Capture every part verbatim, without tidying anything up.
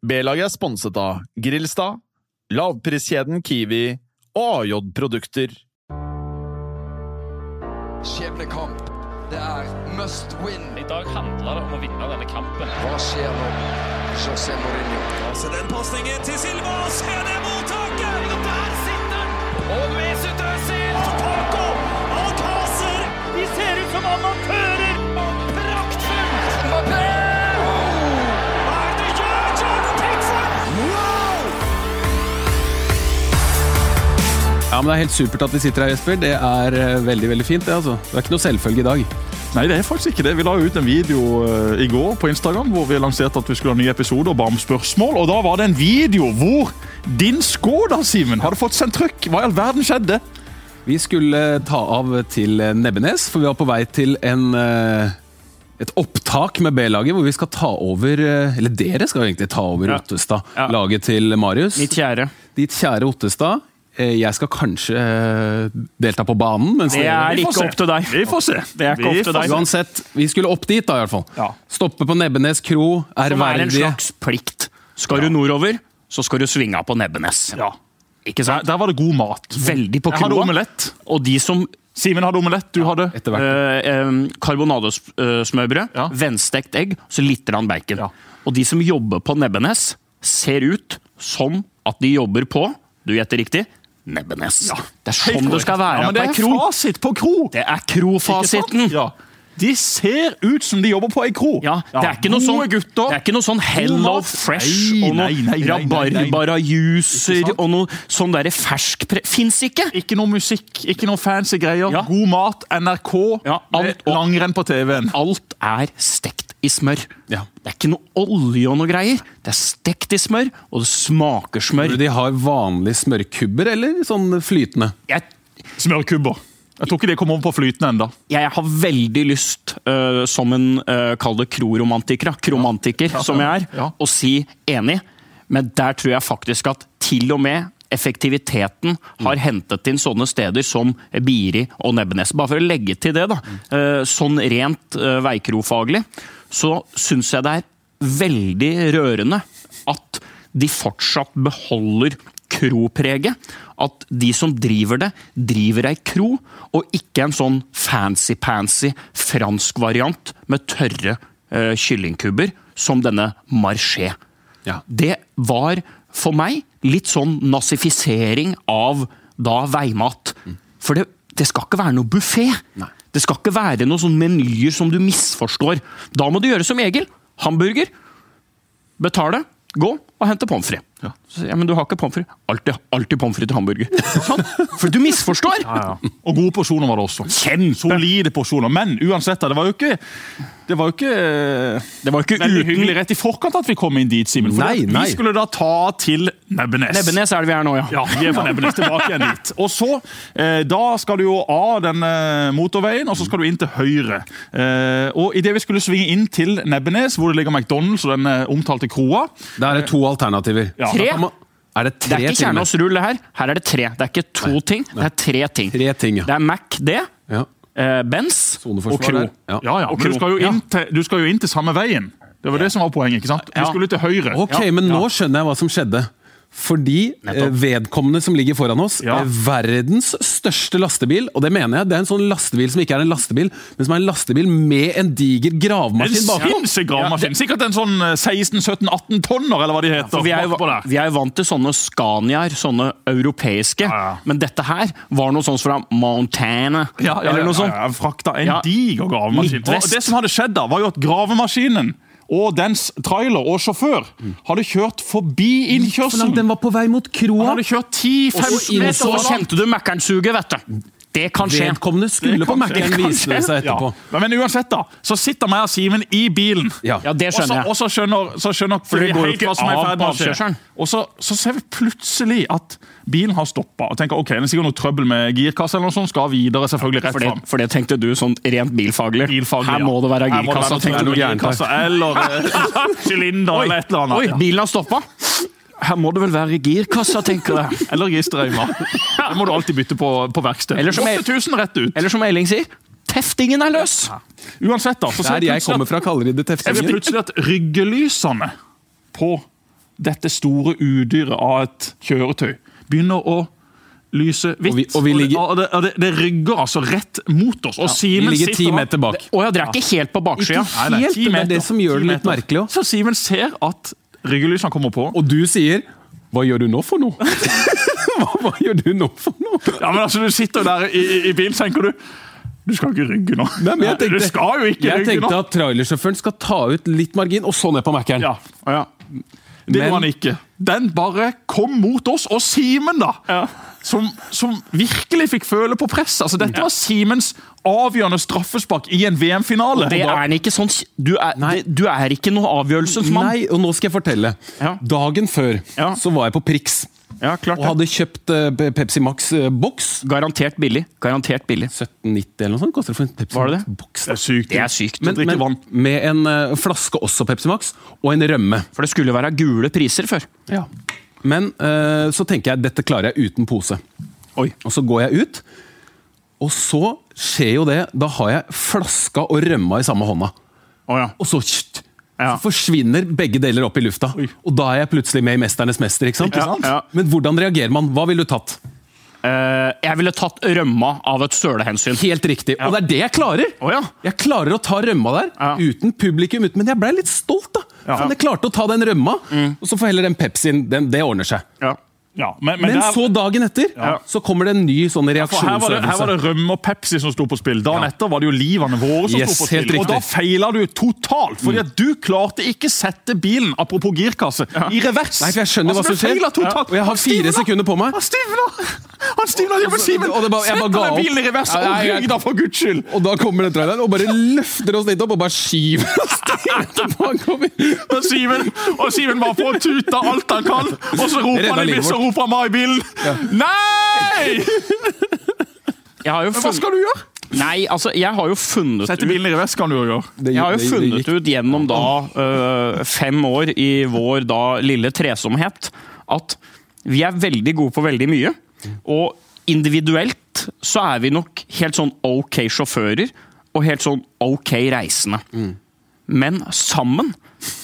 B-laget er sponset av Grillstad, lavpriskjeden Kiwi og A J-produkter. Skjebnekamp. Det er must win. I dag handler det om å vinne denne kampen. Hva skjer nå? José Mourinho. Så den passningen til Silva, se det mottaket! Og der sitter den! Og Mesut Özil! Paco! Alcácer! De ser ut som amatører! Og praktfull! Mbappé! Hva er det gjør, Jordan Pickford? Wow! Ja, men det er helt supert at vi sitter her, Jesper. Det er veldig, veldig fint, det altså. Det er ikke noe selvfølge i dag. Nei, det er faktisk ikke det. Vi la ut en video uh, i går på Instagram hvor vi lanserte at vi skulle ha en ny episode og ba om spørsmål, og da var det en video hvor din Skoda, Simen, hadde fått sendt trykk. Hva i all verden skjedde? Vi skulle ta av til Nebbenes, for vi var på vei til en, uh, et opptak med B-laget, hvor vi skal ta over, uh, eller dere skal egentlig ta over ja. Ottestad, ja. Laget til Marius. Mitt kjære. Ditt kjære Ottestad. Jeg skal kanskje delta på banen, men det er ikke opp til deg. Vi får se. Det er ikke opp til deg. Uansett, vi skulle opp dit da i hvert fall. Ja. Stoppe på Nebbenes kro, ærverdige. Som er en slags plikt. Skal ja. Du nordover, så skal du svinge på Nebbenes. Ja. Ikke sant? Der, der var det god mat. Veldig på kroa. Jeg hadde omelett. Og de som... Simen hadde omelett, du hadde... Uh, uh, karbonadesmørbrød, ja. Vennstekt egg, så litt rann bacon. Ja. Og de som jobber på Nebbenes ser ut som at de jobber på, du gjetter riktig, Nebbenes. Ja. Det er sånn det skal være. Ja, men det er kro. Fasit på kro. Det er krofasiten. Ja. De ser ut som de jobber på ei kro. Ja, det er ikke noe sånn, det er ikke noe sånn Hello Fresh nei, og noe rabarbara-juicer og noe sånn der fersk pre... Fins ikke. Ikke noe musikk, ikke noe fancy greier. Ja. God mat, N R K, ja, alt, langrenn på T V-en. Alt er stekt i smør. Ja. Det er ikke noe olje og noe greier. Det er stekt i smør, og det smaker smør. De har vanlige smørkubber, eller sånn flytende? Jeg... Smørkubber. Jeg tror ikke det kommer over på flytende enda. Jeg har veldig lyst, uh, som en uh, kall det kroromantiker, kromantiker, ja. Ja, som jeg er, ja. Å si enig. Men der tror jeg faktisk at til og med effektiviteten har mm. hentet inn sånne steder som Biri og Nebbenes. Bare for å legge til det da, uh, sånn rent uh, veikrofaglig, så synes jeg det er veldig rørende at de fortsatt beholder kropreget. At de som driver det, driver ei kro, og ikke en sånn fancy-pansy fransk variant med tørre uh, kyllingkubber, som denne Marché. Ja. Det var for meg litt sånn nazifisering av da veimat. Mm. For det, det skal ikke være noe buffet. Nei. Det skal ikke være noen sånne menyer som du misforstår. Da må du gjøre som Egil. Hamburger. Betale. Gå og hente pommes frites. Ja. Ja, men du har ikke pommes frites. Altid, alltid pommes frites til hamburger. Sånn. For du misforstår. Ja, ja. Og gode porsjoner var det også. Kjempe. Solide porsjoner. Men uansett, det var jo ikke... Det var jo ikke... Det var ikke veldig uten... hyggelig rett i forkant at vi kom inn dit, Simen. For nei, nei. Vi skulle da ta til Nebbenes. Nebbenes er det vi er nå, ja. Ja, vi er på Nebbenes, tilbake igjen dit. Og så, eh, da skal du jo av den eh, motorveien, og så skal du inn til høyre. Eh, og i det vi skulle svinge inn til Nebbenes, hvor det ligger McDonald's og den eh, omtalte kroa... Der er det to alternativer. Ja. Tre? Er det, det er ikke kjerneårsrull det her. Her er det tre. Det er ikke to nei. Ting, det er tre ting. Tre ting, ja. Det er Mac D, ja. eh, Benz og Kro. Ja, ja, ja. Men du skal, jo inn til, du skal jo inn til samme veien. Det var det som var poenget, ikke sant? Du skulle til høyre. Ok, ja. Men nå skjønner jeg hva som skjedde. Fordi eh, vedkommende som ligger foran oss ja. Er verdens største lastebil, og det mener jeg, det er en sånn lastebil som ikke er en lastebil, men som er en lastebil med en diger gravemaskin bak. En sinnssyk gravemaskin, ja, sikkert en sånn seksten, sytten, atten tonner, eller hva de heter. Ja, vi, er jo, vi er jo vant til sånne Scaniaer, sånne europeiske, ja, ja. Men dette her var noe sånt fra Montana, ja, ja, eller noe sånt. Ja, ja, frakta en ja. Diger gravemaskin. Og det som hadde skjedd da, var jo at gravemaskinen og dens trailer og sjåfør hadde kjørt forbi innkjørselen. Den var på vei mot kroa. Han hadde kjørt ti til femten meter. Og så kjente du Mækkern-suget, vet du. Det kan skje. Vedkommende skulle på Mækkern, viser det seg etterpå. Ja. Men uansett da, så sitter meg og Simen i bilen. Ja, ja det skjønner jeg. Og så skjønner, så skjønner for det går jo ikke av avkjørselen. Og så, så ser vi plutselig at bilen har stoppet, og tenker, ok, det er sikkert noe trøbbel med girkassa eller noe sånt, skal videre selvfølgelig rett for det, frem. For det tenkte du sånn rent bilfaglig. bilfaglig her må det være girkassa, tenkte du girkassa, eller cylinder, eller et eller annet. Oi, bilen har stoppet. Her må det vel være girkassa, tenker jeg. Eller gistrøyma. Det må du alltid bytte på, på verksted. åtte tusen rett ut. Eller som Eiling sier, teftingen er løs. Ja. Uansett da, så der jeg kommer fra kaller de det teftingen. Er det plutselig at ryggelysene på dette store udyret av et kjøretøy begynner å lyse hvitt. Og vi, og vi ligger... og det, og det, det rygger altså rett mot oss. Og Ja, Simen vi ligger ti sitter- meter bak. Og jeg drar ikke helt på baksida. Ikke Nei, nei, helt, ti men det er meter. det som gjør Ti det litt meter. merkelig også. Så Simen ser at ryggelysene kommer på. Og du sier, hva gjør du nå for noe? hva, hva gjør du nå for noe? Ja, men altså, du sitter der i, i, i bilen, tenker du, du skal ikke rygge nå. Nei, men jeg tenkte, du skal jo ikke jeg rygge nå. tenkte at trailersjåføren skal ta ut litt margin, og så ned på Mac-eren. Ja, ja. Det Men- var han ikke. Den bare kom mot oss, og Simen da, Ja. som, som virkelig fikk føle på press. Altså, dette var Simens avgjørende straffespark i en V M-finale. Det er han ikke sånn. Du er, Nei. det, du er ikke noe avgjørelsesmann. Nei, og nå skal jeg fortelle. Ja. Dagen før Ja. så var jeg på Prix, Ja, klart og det. hadde kjøpt uh, Pepsi Max-boks. Garantert billig. Garantert billig. sytten nitti eller noe sånt koster det for en Pepsi Var det det? Max-boks. Det er sykt. Det er sykt. Men, drikke men vann. med en uh, flaske også Pepsi Max, og en rømme. For det skulle være gule priser før. Ja. Men uh, så tenker jeg, dette klarer jeg uten pose. Oi. Og så går jeg ut, og så skjer jo det, da har jeg flaska og rømma i samme hånda. Å ja. Og så, tsk, Ja. så forsvinner begge deler opp i lufta. Og da er jeg plutselig med i Mesternes mester, ikke sant? Ikke sant? Ja. Men hvordan reagerer man? Hva ville du tatt? Eh, jeg ville tatt rømma av et sølehensyn. Helt riktig. Og det er det jeg klarer! Å ja. Jeg klarer å ta rømma der, Ja. uten publikum, ut- men jeg ble litt stolt da. Men jeg klarte å ta den rømma, og så får heller den Pepsien, den, det ordner seg. Ja. Ja, men, men Men der- så dagen etter, så kommer det en ny sånn For her var, det, her var reaksjonsøvelse. det rømme og Pepsi som sto på spill. Dagen etter var det jo livene våre som Yes, sto på helt spill. Og da riktig. feila du totalt, fordi at du klarte ikke sette bilen, apropos girkasse, i revers. Nei, for jeg skjønner hva Altså, som du skjer. feilet totalt. Og jeg har Han fire stivna. sekunder på meg. Han stivna! Han stivna hjemme, Simen! Og det bare- jeg bare Sett ga den opp. bilen i revers Ja, og jeg- jeg- rygg da, for guds skyld! Og da kommer den traileren og bare løfter oss litt opp og bare skyver oss tilbake. Og Simen, og Simen bare får tuta alt han kan, og så roper Redda han i livet bilen, så vårt. roper han meg i bilen. Nei! Jeg har jo Hva funnet, skal du gjøre? nei, altså, jeg har jo funnet Sette ut bilen i revers kan du jo gjøre. Det- Jeg har jo det- det funnet gikk. ut gjennom da øh, fem år i vår da lille tresomhet at vi er veldig gode på veldig mye. Og individuelt så er vi nok helt sånn ok sjåfører og helt sånn ok reisende. Men sammen,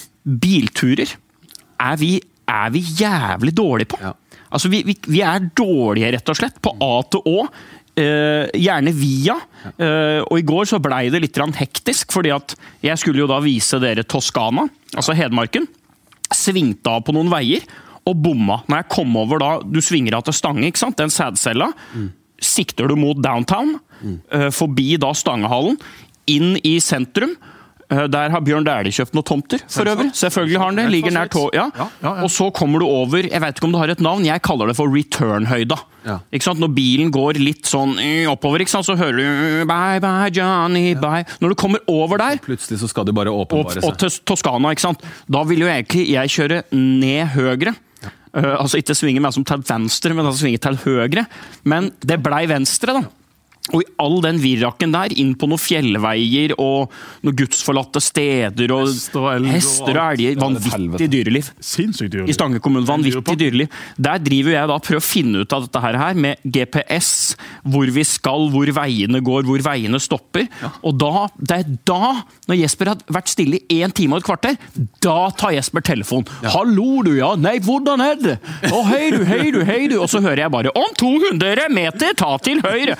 bilturer, er vi, er vi jævlig dårlige på. Ja. Altså, vi, vi, vi er dårlige, rett og slett, på A til Å. Eh, gjerne via. Eh, og i går så blei det litt grann hektisk, fordi at jeg skulle jo da vise dere Toskana, altså Hedmarken. Svingte av på noen veier, og bomma. Når jeg kom over da, du svinger av til Stange, ikke sant? Den sædcella. Sikter du mot downtown, eh, forbi da Stangehallen, inn i sentrum. Eh, Der har Bjørn Dæhlie kjøpt noen tomter, for øvrig. Selvfølgelig har han det. Ligger nær tog. Ja. Ja, ja, ja. Og så kommer du over, jeg vet ikke om det har et navn, jeg kaller det for return-høyda. Ja. Ikke sant? Når bilen går litt sånn øh, oppover, ikke sant? Så hører du øh, bye bye Johnny, bye. Når du kommer over der, Plutselig så skal du bare og, åpenbare og seg. til Toskana, ikke sant? Da vil jo egentlig jeg kjøre ned høyre. Uh, altså ikke svinge meg som til venstre, men altså svinge til høyre. Men det blei venstre, da. Og i all den virrakken der, inn på noen fjellveier og noen gudsforlatte steder og Hester og elger og hester og elger. Vanvittig dyreliv. Sinnssykt dyr. I Stange kommune, vanvittig dyreliv. Der driver jeg da og prøver å finne ut av dette her her med G P S, hvor vi skal, hvor veiene går, hvor veiene stopper. Og da, det er da, når Jesper har vært stille i en time og et kvarter, da tar Jesper telefon. Hallo du, ja, nei, hvordan er det? Å, hei du, hei du, hei du. Og så hører jeg bare, om to hundre meter, ta til høyre.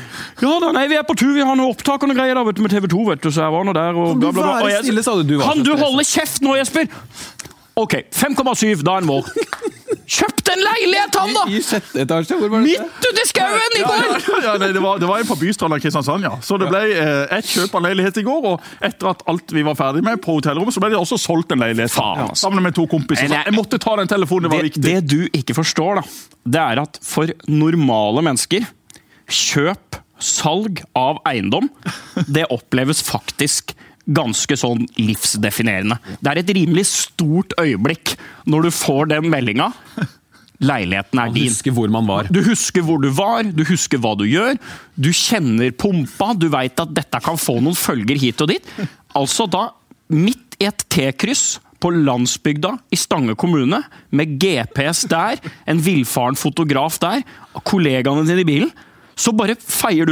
Ja da, nei, vi er på tur, vi har noe opptak og noe greier da, vet du, med T V to, vet du, så jeg var nå der og Kan du bla bla bla. være Og jeg- stille, sa du, du var Kan så du stresset. holde kjeft nå, Jesper? Ok, fem komma syv, da er den vår. Kjøpt en leilighet, han da! I sjette etasje, hvor var det? Midt ute i skauen i går! Ja, nei, det, var, det var en på Bystrand av Kristiansand, ja. Så det ble eh, et kjøp av leilighet i går, og etter at alt vi var ferdig med på hotellrommet, så ble det også solgt en leilighet. Faen, Ja, altså. sammen med to kompiser. Men jeg- Jeg måtte ta den telefonen, det var Det, viktig. det du ikke forstår, da, det er at for normale mennesker, kjøp, salg av eiendom, det oppleves faktisk ganske sånn livsdefinerende. Det er et rimelig stort øyeblikk når du får den meldinga. Leiligheten er din. Huske hvor man var. Du husker hvor du var, du husker hva du gjør, du kjenner pumpa, du vet at dette kan få noen følger hit og dit. Altså da, midt i et T-kryss på landsbygda i Stange kommune, med G P S der, en villfaren fotograf der, kollegaene dine i bilen, så bare feier du ut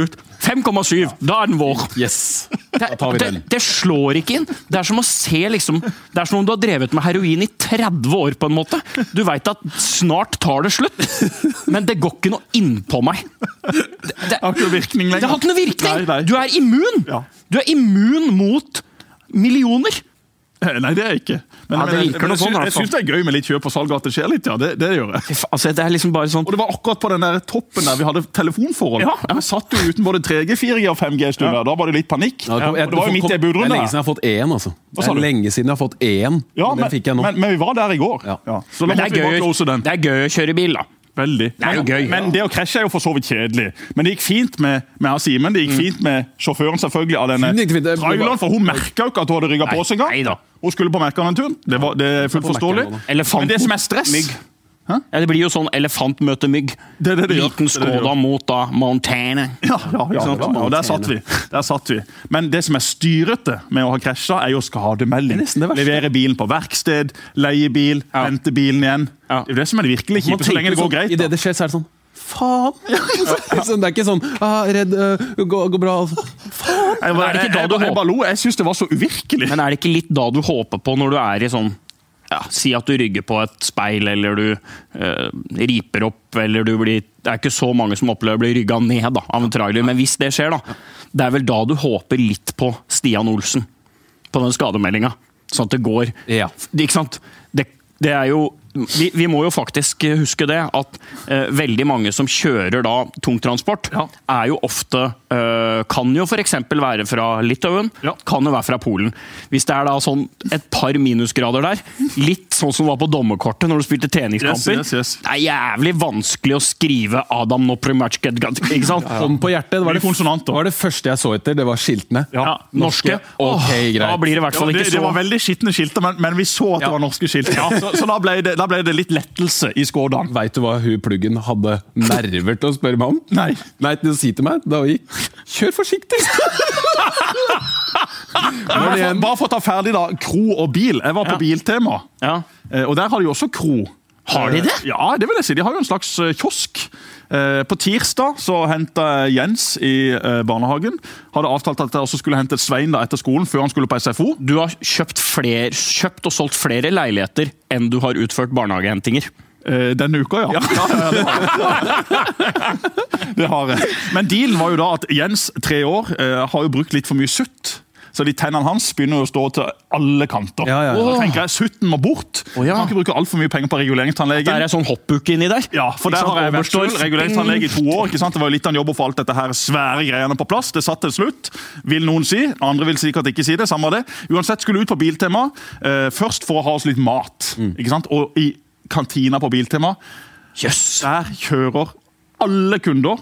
fem komma syv, da er den vår. Yes, da tar vi det, den. det, det slår ikke inn. Det er som å se liksom, det er som om du har drevet med heroin i tretti år på en måte. Du vet at snart tar det slutt, men det går ikke noe inn på meg. Det, det har ikke noe virkning lenger. Det har ikke noe virkning. Nei, nei. Du er immun. Ja. Du er immun mot millioner. Nei, det er jeg ikke. Men, Ja, det men, virker men noe jeg, sånn, i sy- hvert jeg fall. synes det er gøy med litt kjøp og salg, at det skjer litt, ja. Det, det gjør jeg. Altså, det er liksom bare sånn Og det var akkurat på den der toppen der vi hadde telefonforhold. Ja, ja. Vi satt jo uten både tre G, fire G og fem G en stund der. Da var det litt panikk. Ja, Og det var jo midt i budrunden Det er lenge der. siden jeg har fått én, altså. Det sa er du? lenge siden jeg har fått én. Ja, og den men, fikk jeg nå. men, men vi var der i går. Ja. Ja. Så da Men det måtte er, vi bare gøy, close den. det er gøy å kjøre bil, da. Veldig. Det er jo Men- gøy. Men det å krasje er jo for så vidt kjedelig. Men det gikk fint med, med herr Simen. Det gikk fint med sjåføren selvfølgelig av denne Fint gikk det fint. Det- traileren, for hun merket jo ikke at hun hadde rygget på oss en gang. Nei da. Hun skulle på Merkan en tur. Det, var, det er fullt på forståelig. Merkan nå, Men Elefanten det som er stress mygg. Ja, det blir jo sånn elefant møter mygg. Det er det det gjør. Liten Det er det det Skoda gjør. mot da Montana. Ja, ja, ja, sant? det var- og der satt vi. Der satt vi. Men det som er styrete med å ha krasja, er jo skademelding. Det er nesten det verste. Levere bilen på verksted, leie bil, Ja. hente bilen igjen. Ja. Det er jo det som er det virkelig Man kjipe, så lenge det går tenker greit. sånn, I det det skjer, så er det sånn faen! Så det er ikke sånn ah, redd, uh, går, går bra. Altså. Jeg, Men er det ikke da jeg, du jeg, jeg håper- bare lo. Jeg syns det var så uvirkelig. Men er det ikke litt da du håper på når du er i sånn ja, si at du rygger på et speil, eller du eh, riper opp, eller du blir Det er ikke så mange som opplever å bli rygga ned da, av en trailer, men hvis det skjer, da, det er vel da du håper litt på Stian Olsen. På den skademeldinga. Sånn at det går Ja. Ikke sant? Det, det er jo vi, vi må jo faktisk huske det, at eh, veldig mange som kjører da tungtransport, Ja. er jo ofte eh, kan jo for eksempel være fra Litauen, Ja. kan jo være fra Polen. Hvis det er da sånn et par minusgrader der, litt sånn som var på dommerkortet når du spilte treningskamper, Yes, yes, yes. det er jævlig vanskelig å skrive Adam Noprimatchked, ikke sant? Hånd på hjertet. Det var det, Mye konsonanter. var det første jeg så etter. Det var skiltene. Ja, norske. Ok, greit. Da blir det i hvert Ja, fall det, ikke det var så veldig skitne skilter, men, men vi så at det var norske skilter. Så, så da, ble det, da ble det litt lettelse i Skådan. Veit du hva hun pluggen hadde nerver til å spørre meg om? Nei. Nei, til å si til meg da hun gikk kjør forsiktig! Bare for, bare for å ta ferdig da, kro og bil. Jeg var på Ja. Biltema, ja. eh, og der har de jo også kro. Har de det? Eh, Ja, det vil jeg si. De har jo en slags eh, kiosk. Eh, På tirsdag så hentet Jens i eh, barnehagen. Hadde avtalt at jeg også skulle hente Svein da etter skolen, før han skulle på S F O. Du har kjøpt, fler, kjøpt og solgt flere leiligheter enn du har utført barnehagehentinger. Eh, Denne uka, ja. Ja, ja, det har jeg. Det har jeg. Men dealen var jo da at Jens, tre år, eh, har jo brukt litt for mye sutt. Så de tennene hans begynner jo å stå til alle kanter. Ja, ja, ja. Og da tenker jeg, Sutten må bort. Å, ja. Kan ikke bruke alt for mye penger på Der reguleringstannlegen. er sånn hoppbukke inni der. Ja, for der Ikke sant? har jeg vært Overstår. selv reguleringstannlege i to år. Ikke sant? Det var jo litt av en jobb å få alt dette her svære greiene på plass. Det satt til slutt, vil noen si. Andre vil sikkert ikke si det. Samme det. Uansett skulle ut på Biltema. Eh, først for å ha oss litt mat. Ikke sant? Og i kantina på Biltema, Jøss. der kjører alle kunder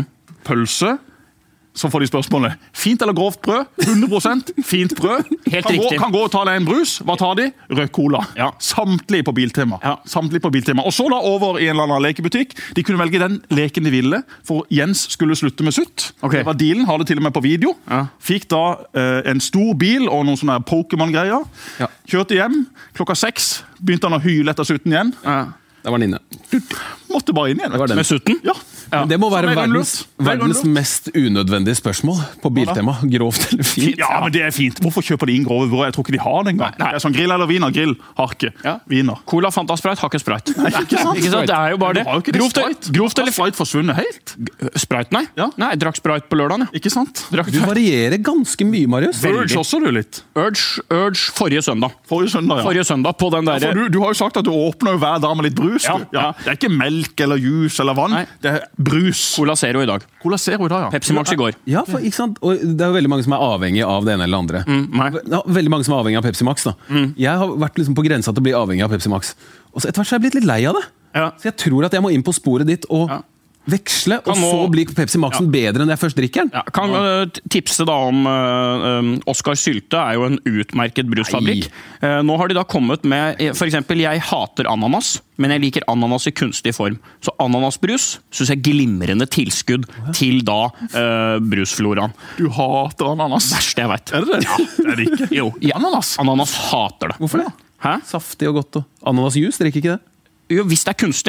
pølse. Så får de spørsmålet fint eller grovt brød. hundre prosent fint brød. Helt kan, gå, riktig. kan gå og ta deg en brus. Hva tar de? Rød cola. Ja. Samtlige på Biltema. Ja. Samtlige på Biltema. Og så da over i en eller annen lekebutikk. De kunne velge den leken de ville, for Jens skulle slutte med sutt. Ok. Det var dealen, har det til og med på video. Ja. Fikk da eh, en stor bil og noen sånne Pokémon-greier. Ja. Kjørte hjem. Klokka seks begynte han å hyle etter sutten igjen. Ja. Der var den inne. Måtte bare inn igjen. Det var den. Med sutten? Ja. Men det må være Som er verdens, grunnlurt. Det er verdens grunnlurt. mest unødvendige spørsmål på Biltema. Grovt eller fint? Ja, men det er fint. Hvorfor kjøper de inn grove brød? Jeg tror ikke de har det engang. Nei. Det er sånn grill eller viner. Grill har ikke. Ja. Viner. Cola, Fanta, Sprite, har ikke Sprite. Ikke sant? Ikke sant? Det er jo bare Du det. har jo ikke det Grovt, Sprite. grovt eller Har Sprite forsvunnet helt? Sprite, nei. Ja. Nei, jeg drakk Sprite på lørdagen. Ja. Ikke sant? Drakk Du varierer ganske mye, Marius. Urge også du litt. Urge, Urge forrige søndag. Forrige søndag, ja. Forrige søndag på den For derre du, du har jo sagt at du åpner jo hver dag med litt brus. Ja, du. ja. Det er ikke melk eller juice eller vann. Nei. Det er brus. Cola Zero i dag. Cola Zero i dag, ja. Pepsi Max i går. Ja, for, ikke sant? Og det er jo veldig mange som er avhengig av det ene eller andre. meg. Ja, veldig mange som er avhengig av Pepsi Max. da. Jeg har vært liksom på grensa til å bli avhengig av Pepsi Max. Og så etter hvert så har jeg blitt litt lei av det. Ja. Så jeg tror at jeg må inn på sporet ditt og Ja. veksle, og Kan nå- så blir Pepsi Maxen bedre enn jeg først drikker den. Ja, kan uh, tipse da om uh, um, Oskar Sylte er jo en utmerket brusfabrikk. Uh, nå har de da kommet med for eksempel, jeg hater ananas, men jeg liker ananas i kunstig form. Så ananasbrus synes jeg er glimrende tilskudd til da uh, brusfloraen. Du hater ananas. Verste jeg vet. Er det det? Ja, det er det ikke. Jo, I ananas? Ananas hater det. Hvorfor det? Hæ? Saftig og godt. og Ananasjuice, drikker ikke det? Jo, hvis det er kunstig.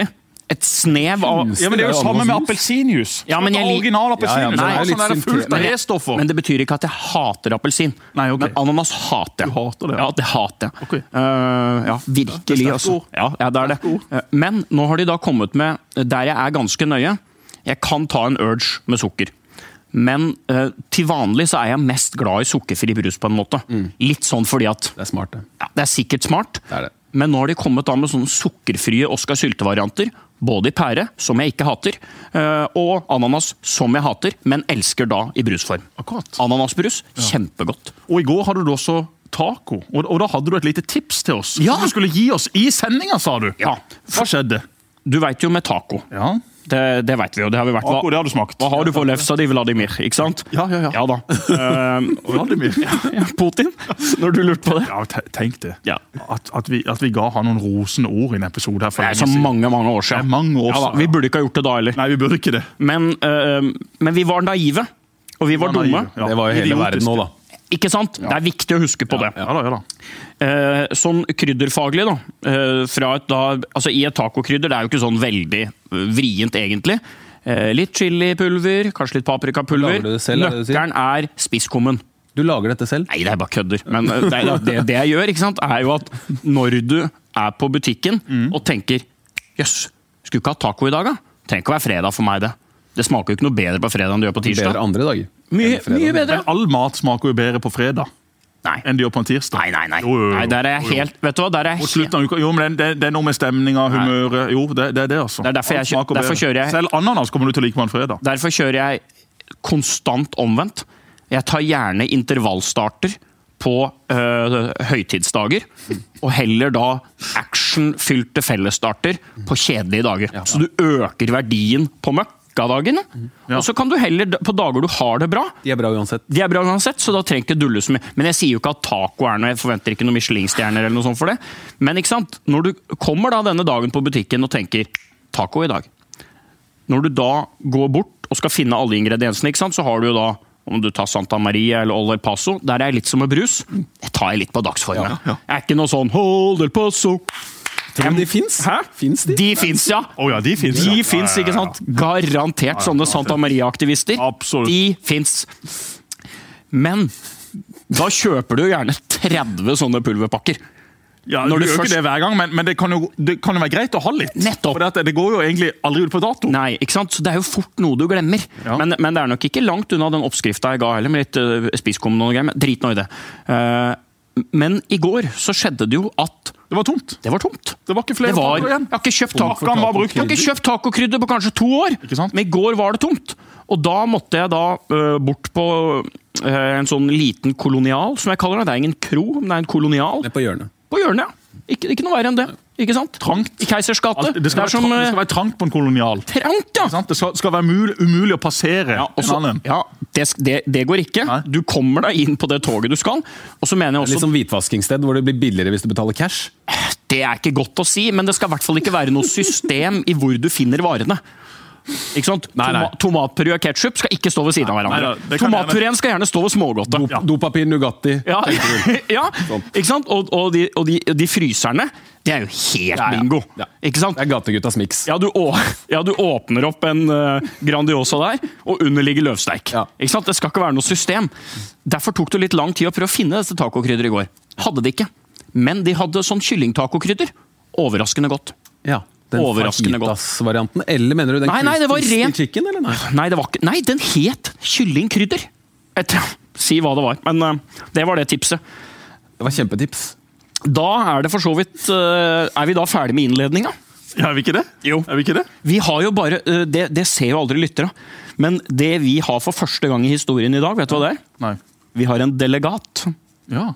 et snev av... Ja, men det er jo samme med appelsinjuice. Ja, men jeg lik- Original appelsinjuice. Ja, ja, men det er det er sånn litt der fullt av Men- E-stoffer. Men det betyr ikke at jeg hater appelsin. Nei, ok. Men ananas hater jeg. Du hater det, ja. Ja, det hater jeg. Ok. Eh, ja, virkelig. sterke Altså. ord. Ja, ja, det er det. Eh, Men nå har de da kommet med, der jeg er ganske nøye, jeg kan ta en urge med sukker. Men eh, til vanlig så er jeg mest glad i sukkerfri brus på en måte. Litt sånn fordi at, Det er smart, det. ja, det er sikkert smart, Det er det. men nå har de kommet da med sånne sukkerfrie Oscar Sylte-varianter, både i pære, som jeg ikke hater, eh, og ananas, som jeg hater, men elsker da i brusform. Akkurat. Ananasbrus, kjempegodt. Og i går hadde du også taco, og, og da hadde du et lite tips til oss. Ja. Som du skulle gi oss i sendinga, sa du. Ja, Hva skjedde? du vet jo med taco. Ja. Det, det vet vi jo, det har vi vært. Taco, det har du smakt. Hva har du for lefsa di, Vladimir, ikke sant? Ja, ja, ja. Ja da. Eh, Vladimir. ja, Putin, når du lurte på det. Ja, te- tenk det. Ja. At, at, vi, at vi ga han noen rosende ord i en episode her for Det er lenge så siden. mange, mange år Det siden. er mange år Ja, da, siden. vi burde ikke ha gjort det da heller. Nei, vi burde ikke det. Men, eh, men vi var naive, og vi var dumme. Ja, Det var jo hele idiotiske. verden nå, da. Ikke sant? Det er viktig å huske på det. Ja da, ja da. Eh, sånn krydderfaglig da, eh, fra et da, altså i et tacokrydder, det er jo ikke sånn veldig eh, vrient egentlig. Eh, litt chilipulver, kanskje litt paprikapulver. Lager du det selv, er det du sier? Nøkkelen er spisskummen. Du lager dette selv? Nei, det er bare kødder. Men eh, det, det, det jeg gjør, ikke sant, er jo at når du er på butikken og tenker, jøss, skulle ikke ha taco i dag da? Trenger ikke å være fredag for meg det. Det smaker jo ikke noe bedre på fredag enn det gjør på tirsdag. Bedre andre dager. Mye, enn fredag. mye bedre. Men all mat smaker jo bedre på fredag Nei. enn de gjør på en tirsdag. Nei, nei, nei. Jo, jo, jo. Nei, der er jeg helt, vet du hva, der er jeg Mot helt... slutten av uka, jo, men det, det er noe med stemninga, humøret. Jo, det, det er det, altså. Det er derfor jeg Alt kjø- smaker derfor bedre. kjører jeg- Selv ananas kommer du til å like på en fredag. Derfor kjører jeg konstant omvendt. Jeg tar gjerne intervallstarter på øh, høytidsdager, og heller da actionfylte fellesstarter på kjedelige dager. Så du øker verdien på møkkadagene, og så kan du heller, på dager du har det bra, De er bra uansett. de er bra uansett, så da trenger ikke dulle så mye. Men jeg sier jo ikke at taco er noe, jeg forventer ikke noe Michelin-stjerner eller noe sånt for det. Men ikke sant, når du kommer da denne dagen på butikken og tenker, taco i dag. Når du da går bort og skal finne alle ingrediensene, ikke sant, så har du jo da, om du tar Santa Maria eller Old El Paso, der er jeg litt som med brus. Det tar jeg litt på dagsformen. Ja, ja. Jeg er ikke noe sånn, Old El Paso. Tror du de finnes? Hæ? Finnes de? De finnes, ja. Å ja, de finnes. De ja. finnes, ikke sant? Garantert sånne Santa Maria-aktivister. Absolutt. De finnes. Men da kjøper du jo gjerne tretti sånne pulverpakker. Ja, Når du du gjør først- ikke det hver gang, men, men det, kan jo, det kan jo være greit å ha litt. Nettopp. For det, at det går jo egentlig aldri ut på dato. Nei, ikke sant? Så det er jo fort noe du glemmer. Ja. Men, men det er nok ikke langt unna den oppskrifta jeg ga heller, med litt uh, spisskummen og noe greier. men Drit nå i det. Uh, men i går så skjedde det jo at Det var tomt. det var tomt. Det var ikke flere Det var, taco igjen. jeg har ikke kjøpt, Tomt for taco, taco- jeg har ikke kjøpt tacokrydder på kanskje to år, Ikke sant? men i går var det tomt. Og da måtte jeg da øh, bort på øh, en sånn liten kolonial, som jeg kaller det. Det er ingen kro, men det er en kolonial. Det er på hjørnet. På hjørnet, ja. Ikke, ikke noe verre enn det. Ikke sant? Trangt. I Keisers gate. Alt- Det skal, det er som være, trangt, det skal øh, være trangt på en kolonial. trangt, ja! Ikke sant? Det skal, skal være mul, umulig å passere Ja, og en så- annen. ja det, det, det går ikke. Nei. Du kommer deg inn på det toget du skal. Og så mener jeg Litt også sånn hvitvaskingssted hvor det blir billigere hvis du betaler cash. Det er ikke godt å si, men det skal i hvert fall ikke være noe system i hvor du finner varene. Ikke sant? Nei, nei. Toma Tomatpuré og ketchup skal ikke stå ved siden av Nei, hverandre. nei, det kan Tomatpureen skal gjerne stå ved smågodtet. Dop, Dopapir, Nugatti. Ja, ja, ikke sant? Og, og, de, og de, de fryserne, det er jo helt Ja, ja. bingo. Ja. Ikke sant? Det er gateguttas miks. Ja du, å, ja, du åpner opp en uh, Grandiosa der, og under ligger løvsteik. Ja. Ikke sant? Det skal ikke være noe system. Derfor tok det litt lang tid å prøve å finne dette tacokrydderet i går. Hadde de ikke. Men de hadde sånn kyllingtacokrydder. Overraskende godt. Ja. Den Overraskende godt. fajitas-varianten. Eller mener du den Nei, nei, det var crispy ren- chicken, eller nei? Nei, det var ikke, nei, den het kyllingkrydder. Jeg tror- Si hva det var, men uh, det var det tipset. Det var kjempetips. Da er det for så vidt uh, Er vi da ferdig med innledninga? Ja, er vi ikke det? Jo. Er vi ikke det? Vi har jo bare uh, det, det ser jo aldri lyttere. Men det vi har for første gang i historien i dag, vet du hva det er? Nei. Vi har en delegat. Ja.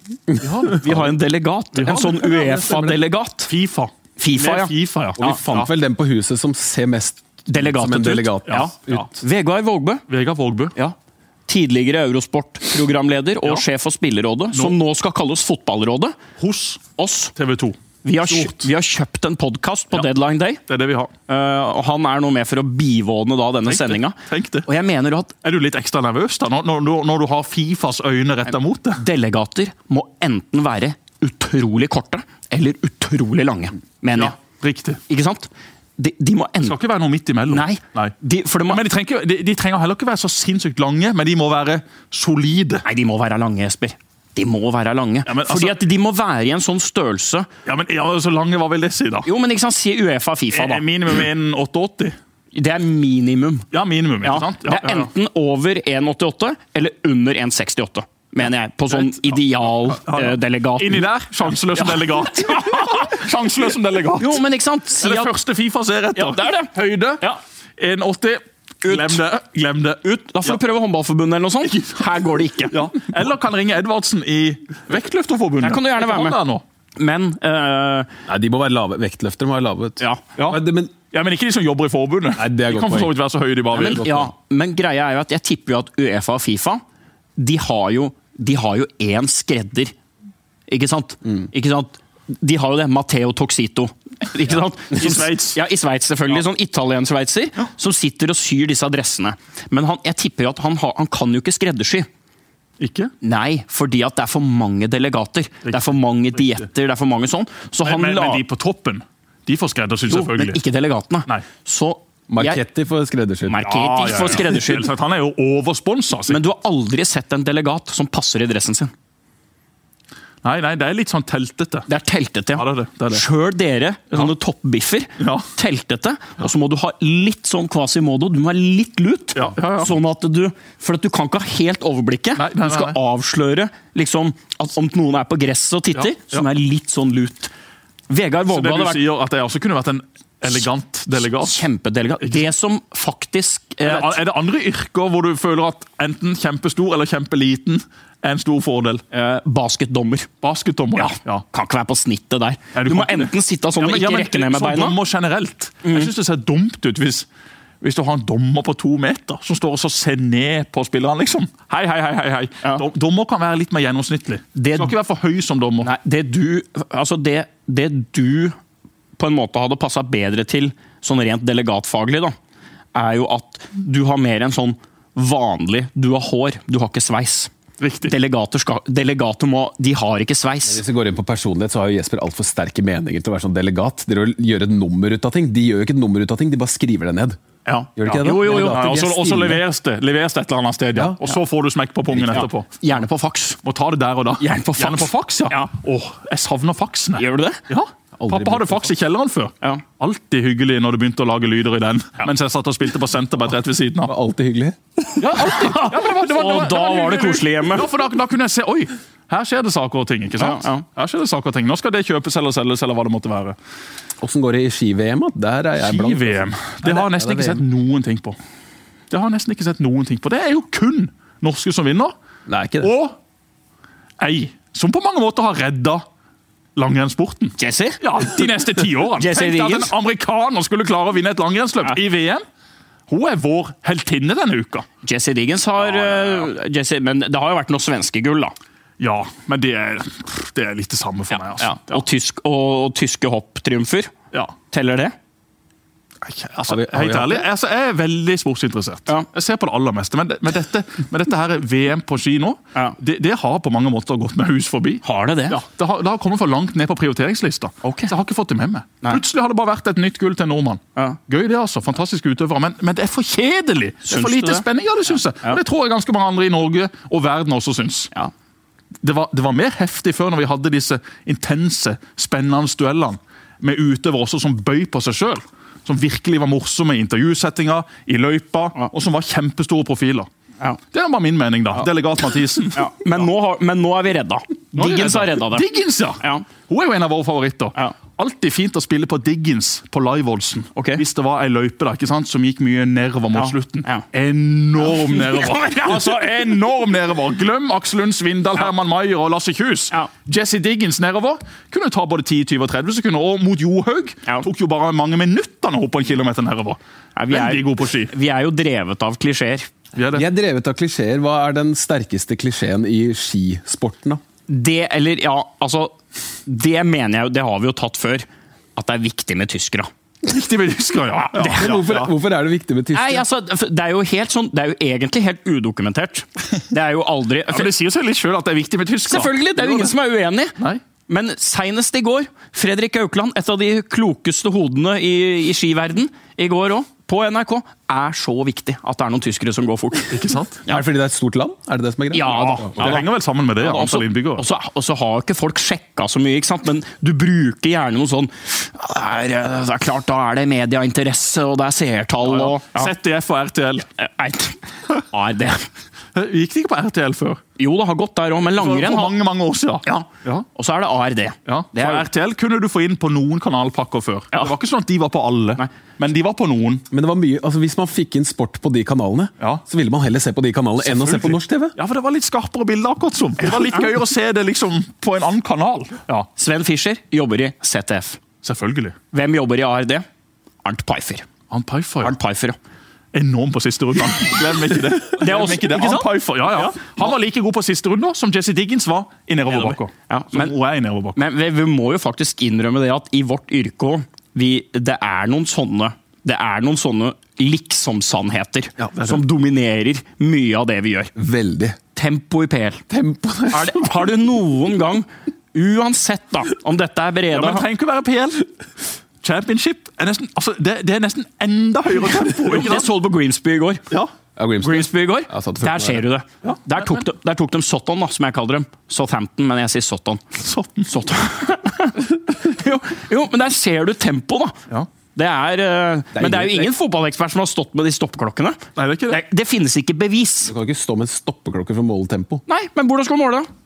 Vi har en delegat. har En sånn det. UEFA-delegat. FIFA. FIFA, ja. Med FIFA, ja. Og vi fant vel den på huset som ser mest ut som Delegatet en ut. delegat. Ja. Ja. Vegard Vågbø. Vegard Vågbø. Ja. Tidligere Eurosport-programleder og Ja. sjef for Spillerådet, som nå skal kalles Fotballrådet. Hos Oss. T V to. Vi har, Stort. kjøpt, vi har kjøpt en podkast på Ja. Deadline Day. Det er det vi har. Uh, og han er nå med for å bivåne da denne Tenk det. sendinga. Tenk det. Og jeg mener jo at Er du litt ekstra nervøs da, når, når, når du har Fifas øyne retta mot det? delegater må enten være utrolig korte eller utrolig lange, mener Ja, jeg. riktig. Ikke sant? de, de må Det skal ikke være noe midt imellom. Nei. Nei. De, for det må, Men de trenger, ikke, de, de trenger heller ikke være så sinnssykt lange, men de må være solide. nei, de må være lange, Jesper. De må være lange. Ja, men altså- Fordi at de må være i en sånn størrelse. Ja, men ja, så lange hva vil det si, da? Jo, men ikke sant, si UEFA FIFA, da. Eh, Minimum en åttiåtte. Det er minimum. Ja, minimum, Ja, ikke sant? det er enten over en åttiåtte eller under en sekstiåtte, mener jeg. På sånn ideal-delegat. Inni der, sjanseløs som delegat. Sjanseløs som delegat. Jo, men ikke sant? Si Det er det at, første FIFA ser etter. Ja, det er det. Høyde, Ja. en åtti. Glem det, glem det. Ut. Da får du prøve håndballforbundet eller noe sånt. Her går det ikke. Ja. Eller kan ringe Edvardsen i Vektløfterforbundet. Der kan du gjerne være med. Der nå. Men øh, Nei, de må være lave. Vektløftere må være lave. vet du. ja. Ja. Men, det- men Ja, men ikke de som jobber i forbundet. Nei, det er de godt kan for så poeng. vidt være så høye de bare vil. Men, ja, men greia er jo at jeg tipper jo at UEFA og FIFA de har jo de har jo én skredder. Ikke sant? Ikke sant? De har jo det. Matteo Toxito. Ikke sant? I Sveits. Ja, i Sveits selvfølgelig. Sånn italien-sveitser som sitter og syr disse dressene. Men han, jeg tipper jo at han, har, han kan jo ikke skreddersy. Ikke? Nei, fordi at det er for mange delegater. Det er for mange dietter, det er for mange sånn. Så Men, han men, la... men de på toppen, de får skreddersyn Jo, men selvfølgelig. ikke delegatene. Nei. Så jeg, Marketti for skreddersyd. Marketing for skreddersyd. Selvsagt, Han er jo oversponsa. Men du har aldri sett en delegat som passer i dressen sin. Nei, nei, det er litt sånn teltete. Det er teltete, Ja, det er det, det er det. Selv dere, sånne toppbiffer, Ja. teltete. Og så må du ha litt sånn quasimodo, du må ha litt lut. Ja, ja, ja. Sånn at du, for at du kan ikke ha helt overblikket. Nei, nei, Du skal nei. avsløre liksom, at om noen er på gresset og titter, Ja, ja. som er litt sånn lut. Vegard Så det Vågblad du hadde vært sier, at jeg også kunne vært en elegant delegat. kjempedelegat. Det som faktisk eh, Er det, er det andre yrker hvor du føler at enten kjempestor eller kjempeliten er en stor fordel? eh, basketdommer. Basketdommer, Ja, ja. kan ikke være på snittet der. Nei, du, du må kan ikke enten sitte sånn Ja, og men- ikke ja, men rekke ned med som beina. dommer generelt. Jeg synes det ser dumt ut hvis, hvis du har en dommer på to meter som står og så ser ned på spillerne, liksom. Hei, hei, hei, hei. hei. Ja. Dom- Dommer kan være litt mer gjennomsnittlig. Det- Skal ikke være for høy som dommer. Nei, det du, altså det, det du på en måte hadde passet bedre til, sånn rent delegatfaglig, da, er jo at du har mer en sånn vanlig, du har hår, du har ikke sveis. Riktig. Delegater, skal, delegater må, de har ikke sveis. Hvis vi går inn på personlighet, så har jo Jesper altfor sterke meninger til å være sånn delegat. Dere vil gjøre et nummer ut av ting. De gjør jo ikke et nummer ut av ting, de bare skriver det ned. Ja. Gjør det ikke det? Jo, jo, jo. Delegater, Ja, og de er så- og så stille. leveres det leveres det et eller annet sted, ja. Ja. Og så får du smekk på pungen Ja. etterpå. Gjerne på faks. Må ta det der og da. Gjerne på faks. Gjerne på faks, ja. Ja. Åh, jeg savner faksene. Gjør du det? Ja. Aldri Pappa hadde brukt faks i kjelleren før. Ja. Alltid hyggelig når du begynte å lage lyder i den, mens jeg satt og spilte på Centerbet rett ved siden av. Det var alltid hyggelig. Ja, alltid. Ja, men det var, det var, Og da var det hyggelig. koselig hjemme. Ja, for da, da kunne jeg se, oi, her skjer det saker og ting, ikke sant? Ja, ja. Her skjer det saker og ting. Nå skal det kjøpes eller selges, eller hva det måtte være. Åssen går det i ski-V M? da? Der er jeg blank. Ski-V M, det har jeg nesten Ja, det ikke er sett noen ting på. Det har jeg nesten ikke sett noen ting på. Det er jo kun norske som vinner, Nei, ikke det. og ei, som på mange måter har redda langrennssporten. Jesse? Ja, de neste ti årene. Jesse Tenk deg at Diggins. en amerikaner skulle klare å vinne et langrennsløp Ja. i V M. Hun er vår heltinne denne uka. Jesse Diggins har eh, Jesse, men det har jo vært noe svenskegull, da. Ja, men det er, det er litt det samme for meg. Ja. Altså. Og, tysk, og, og tyske hopptriumfer. Ja. Teller det? Altså, Har vi- har vi helt hatt ærlig, det? altså, jeg er veldig sportsinteressert. Ja. Jeg ser på det aller meste, men, det, men, dette, men dette her V M på ski nå, Ja. det, det har på mange måter gått meg hus forbi. Har det det? Ja, det har, det har kommet for langt ned på prioriteringslista. Ok. Så jeg har ikke fått det med meg. Nei. Plutselig har det bare vært et nytt gull til en nordmann. Ja. Gøy det altså, fantastiske utøvere, men, men det er for kjedelig. Det er Syns for du lite det? spenning, ja det synes jeg. Ja. Og det tror jeg ganske mange andre i Norge og verden også synes. Ja. Det var, det var mer heftig før når vi hadde disse intense, spennende duellene med utøvere også som bøy på seg selv. Som virkelig var morsomme i intervjusettinger, i løypa, Ja. og som var kjempestore profiler. Ja. Det er bare min mening, da. Delegat Mathisen. Ja. Men, nå har, men nå er vi redda. Nå er vi Diggins har redda det. Diggins, ja. Ja. Hun er jo en av våre favoritter. Ja. Alltid fint å spille på Diggins på live-oddsen. Ok. Hvis det var ei løype da, ikke sant, som gikk mye nedover mot Ja. slutten. Ja. Enorm nedover. Ja. Altså, enorm nedover. Glem Aksel Lund Svindal, Herman Maier og Lasse Kjus. Ja. Jesse Diggins nedover kunne ta både ti, tjue og tretti sekunder. Og mot Johaug Ja. tok jo bare mange minutter å hoppe en kilometer nedover. Ja, vi er- Veldig god på ski. Vi er jo drevet av klisjeer. Vi er det. Jeg er drevet av klisjeer. Hva er den sterkeste klisjeen i skisporten, da? Det, eller ja, altså Det mener jeg jo, det har vi jo tatt før, at det er viktig med tyskere. Riktig med tyskere, ja. ja, Men ja, hvorfor, ja. hvorfor er det viktig med Nei, tyskere? altså, det er jo helt sånn, det er jo egentlig helt udokumentert. Det er jo aldri For det sier seg litt selv at det er viktig med tyskere. Selvfølgelig, det er jo ingen som er uenig. Nei. Men senest i går, Fredrik Aukland, et av de klokeste hodene i, i skiverden, i går også, på N R K, er så viktig at det er noen tyskere som går fort. Ikke sant? Ja. Er det fordi det er et stort land? Er det det som er greit? Ja, da. Og det henger vel sammen med det, antall innbyggere. Og så, og så har ikke folk sjekka så mye, ikke sant? Men du bruker gjerne noe sånn, det er, det er klart, da er det medieinteresse, og det er seertall, og... Ja. Z D F og R T L. Nei, er det... Gikk det ikke på R T L før? Jo, det har gått der også, men langrenn... For mange, mange år siden. Ja. Ja. Og så er det A R D. Ja, Det for er... R T L kunne du få inn på noen kanalpakker før. Ja. Det var ikke sånn at de var på alle, Nei. men de var på noen. Men det var mye, altså hvis man fikk inn sport på de kanalene, Ja. så ville man heller se på de kanalene enn å se på norsk T V. Ja, for det var litt skarpere bilder, akkurat som. Det var litt gøyere å se det liksom på en annen kanal. Ja, Sven Fischer jobber i Z D F. selvfølgelig. Hvem jobber i A R D? Arnt Pfeiffer. Han Pfeiffer, ja. Arnt Pfeiffer, ja. Enorm på siste runde. Glem ikke det. Det er også- Glem ikke det. ikke Han sant? Pfeiffer, ja, ja. Han var like god på siste runde som Jesse Diggins var i nedoverbakker. Ja, Som men- hun er i nedoverbakker. Men vi, vi må jo faktisk innrømme det at i vårt yrke vi, det er noen sånne det er noen sånne liksom-sannheter Ja, det er det. som dominerer mye av det vi gjør. Veldig. Tempo i P L. Tempo. Er det, har du noen gang, uansett da, om dette er Ja, Breda... men det trenger ikke være P L. Championship er nesten, altså, det, det er nesten enda høyere tempo. Jo, Ikke det sant? så du på Grimsby i går. Ja. Ja, Grimsby. Grimsby i går, Ja, satt og fulgte der med ser du det. Ja. Der tok, de, der tok de Sotton, da, som jeg kaller dem. Southampton, men jeg sier Sotton. Sånn. Sotton. jo, jo, men der ser du tempo, da. Ja. Det er, eh, er men det er jo ingen- ingen fotballekspert som har stått med de stoppklokkene. Nei, det er ikke det. Det, det finnes ikke bevis. Du kan ikke stå med en stoppeklokke for å måle tempo. Nei, men hvordan skal du måle det?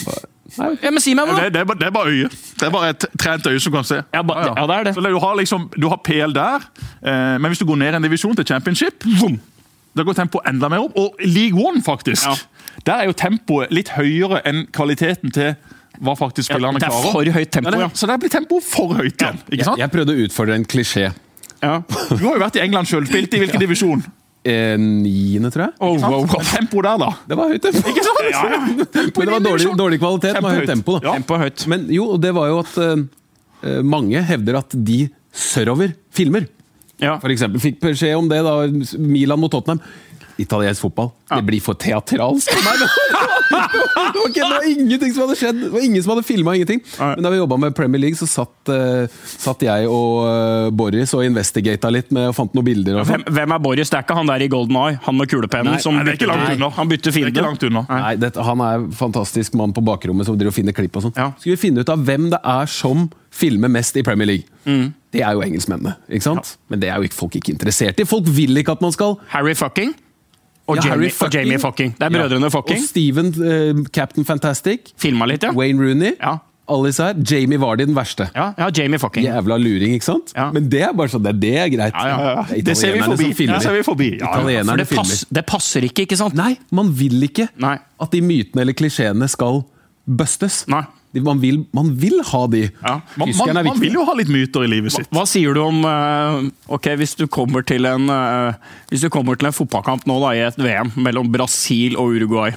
Ja, men si meg Det, da. det, er bare, det er bare øye. Det er bare et trent øye som kan se. Ja, ba- ja, det er det. Så du har, liksom, du har P L der, eh, men hvis du går ned en divisjon til championship, boom, da går tempoet enda mer opp. Og League One, faktisk, Ja. der er jo tempoet litt høyere enn kvaliteten til hva faktisk Ja, spillerne det er klarer. for høyt tempo, Ja, det- ja. Så der blir tempoet for høyt igjen. Ikke Jeg, sant? jeg prøvde å utfordre en klisjé. Ja. Du har jo vært i England selv, spilt i hvilken divisjon? Eh, niende, tror jeg. Oh, wow, wow. Men tempoet der, da? Det var høyt tempo. Ikke sant? Men det var dårlig, dårlig kvalitet, men høyt tempo. Da. Ja. Tempo er høyt. Men jo, det var jo at eh, mange hevder at de sørover filmer. Ja. For eksempel fikk beskjed om det da Milan mot Tottenham. Italiensk fotball. Det blir for teatralsk. Nei, det, det, var ikke, det var ingenting som hadde skjedd. Det var ingen som hadde filmet ingenting. Men da vi jobbet med Premier League, så satt, uh, satt jeg og uh, Boris og investigata litt med, og fant noen bilder. Og Hvem, hvem er Boris? Det er ikke han der i Golden Eye, han med kulepennen Nei, som nei, det er ikke langt bytter- unna. Han bytter Det er fiende. ikke langt unna. Nei, det, han er en fantastisk mann på bakrommet som driver og finner klipp og sånn. Ja. Skulle vi finne ut av hvem det er som filmer mest i Premier League. Det er jo engelskmennene, ikke sant? Men det er jo ikke, folk ikke interessert i. Folk vil ikke at man skal... Harry Fucking og, Ja, Jamie, Harry og Jamie Fucking. Det er brødrene Og Fucking. Steven, eh, Captain Fantastic, Filma litt, ja. Wayne Rooney, Ja. alle disse her. Jamie Vardy den verste. Ja, ja, Jamie Fucking. Jævla luring, ikke sant? Ja. Men det er bare sånn, det, det er greit. Ja, ja, ja. Det er Det ser vi italienerne forbi. som filmer. Det ser vi forbi. Ja, ja. For Italienerne det, pass, filmer. det passer ikke, ikke sant? Nei, man vil ikke Nei. at de mytene eller klisjeene skal bustes. Nei. De- Man vil, man vil ha de. Ja. Man, Tyskerne man, er man viktige. vil jo ha litt myter i livet sitt. Hva sier du om eh, ok, hvis du kommer til en eh, Hvis du kommer til en fotballkamp nå da, i et V M mellom Brasil og Uruguay,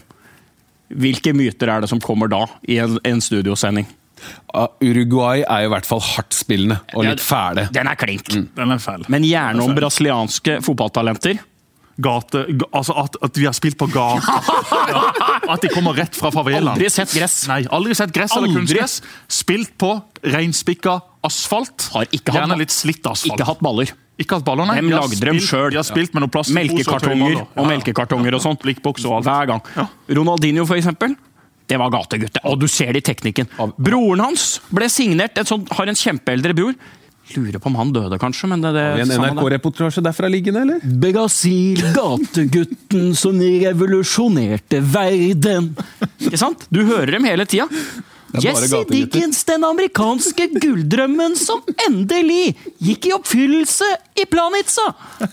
hvilke myter er det som kommer da i en, en studiosending? Ja, Uruguay er jo i hvert fall hardtspillende og litt fæle. Den er klink. Den er feil. Men gjerne om brasilianske fotballtalenter. Gate, ga, altså at, at vi har spilt på gata. Ja, at de kommer rett fra favelaen. Aldri sett gress. Nei, aldri sett gress eller Aldri. kunstgress. Spilt på reinspikka asfalt. Har ikke hatt- Gjerne litt slitt asfalt. Ikke hatt baller. Ikke hatt baller, nei. Dem De har lagde dem spilt- selv. De har spilt med noe plast. Melkekartonger og melkekartonger og sånt. Blikkboks og alt. Hver gang. Ja. Ronaldinho, for eksempel. Det var gategutte. Og du ser det i teknikken. Broren hans ble signert, et sånt, har en kjempeeldre bror. Lurer på om han døde, kanskje, men det, det En samme N R der. K-reportasje derfra liggende, eller? Brasil, gategutten som revolusjonerte verden. Ikke sant? Du hører dem hele tida. er bare Jesse gategutter. Dickens, den amerikanske gulldrømmen som endelig gikk i oppfyllelse i Planica.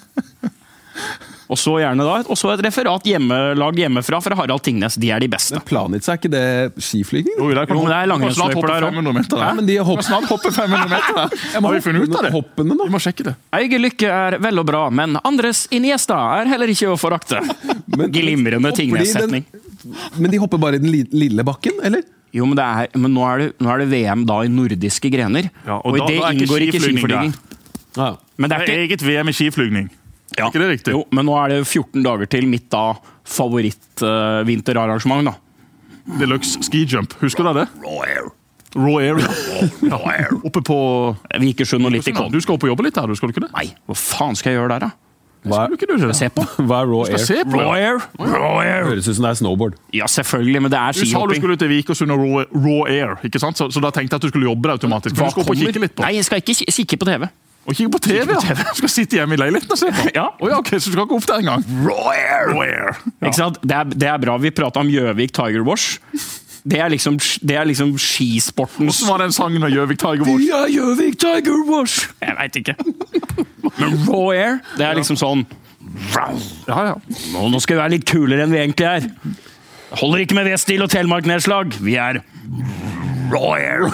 Og så gjerne da, og så et referat hjemmelag hjemmefra fra Harald Tingnes. De er de beste. Men Planica, er ikke det skiflyging? Jo, der kan Jo, men det er man- man kan snart langrennsløyper hoppe der også. fem hundre meter der. Ja, men de Man hopp, kan snart hoppe fem hundre meter der. Har vi funnet ut av det? hoppene, da. Vi må sjekke det. Eierlykke er vel og bra, men Andres Iniesta er heller ikke å forakte. Men- Glimrende hopper de Tingnes-setning. den- Men de hopper bare i den li- lille bakken, eller? Jo, men, det er, men nå, er det, nå er det V M da i nordiske grener. Ja, og, i da- det da er ikke inngår ikke skiflygning der. skiflyging. Ja. Men det Det er er ikke, eget V M i skiflygning. Er ikke det riktig? jo, men nå er det fjorten dager til mitt da favoritt-vinterarrangement, da. Deluxe ski jump. Husker du det? Raw Air, ja. ja. Oppe på... Vikersund og litt i Kollen. Du skal opp og jobbe litt her, du skal du ikke det? Nei, hva faen skal jeg gjøre der da? Hva er, ikke du det? Se på. hva er raw air? Se på, Raw Air. Raw Air. Høres ut som det er snowboard. Ja, selvfølgelig, men det er Du sa du skihopping. skulle til Vikersund og raw, raw Air, ikke sant? Så, så da tenkte jeg at du skulle jobbe der automatisk. Hva Du skal opp og kommer? kikke litt på. Nei, jeg skal ikke ki- kikke på T V. Og kikke på T V, ja. Du skal sitte hjemme i leiligheten og se på. Ja. Oh, ja, ok, så du skal ikke opp der engang. Raw Air! Raw Air. Ikke sant? Det er, det er bra. Vi pratet om Gjøvik Tiger Wash. Det er liksom, det er liksom skisportens... Hvordan var den sangen av Gjøvik Tiger Wash? Ja, Gjøvik Tiger Wash! Jeg vet ikke. Men Raw Air, det er liksom sånn... Ja, ja. Nå, nå skal vi være litt kulere enn vi egentlig er. Holder ikke med V-stil og Telemark-nedslag. Vi er Raw Air.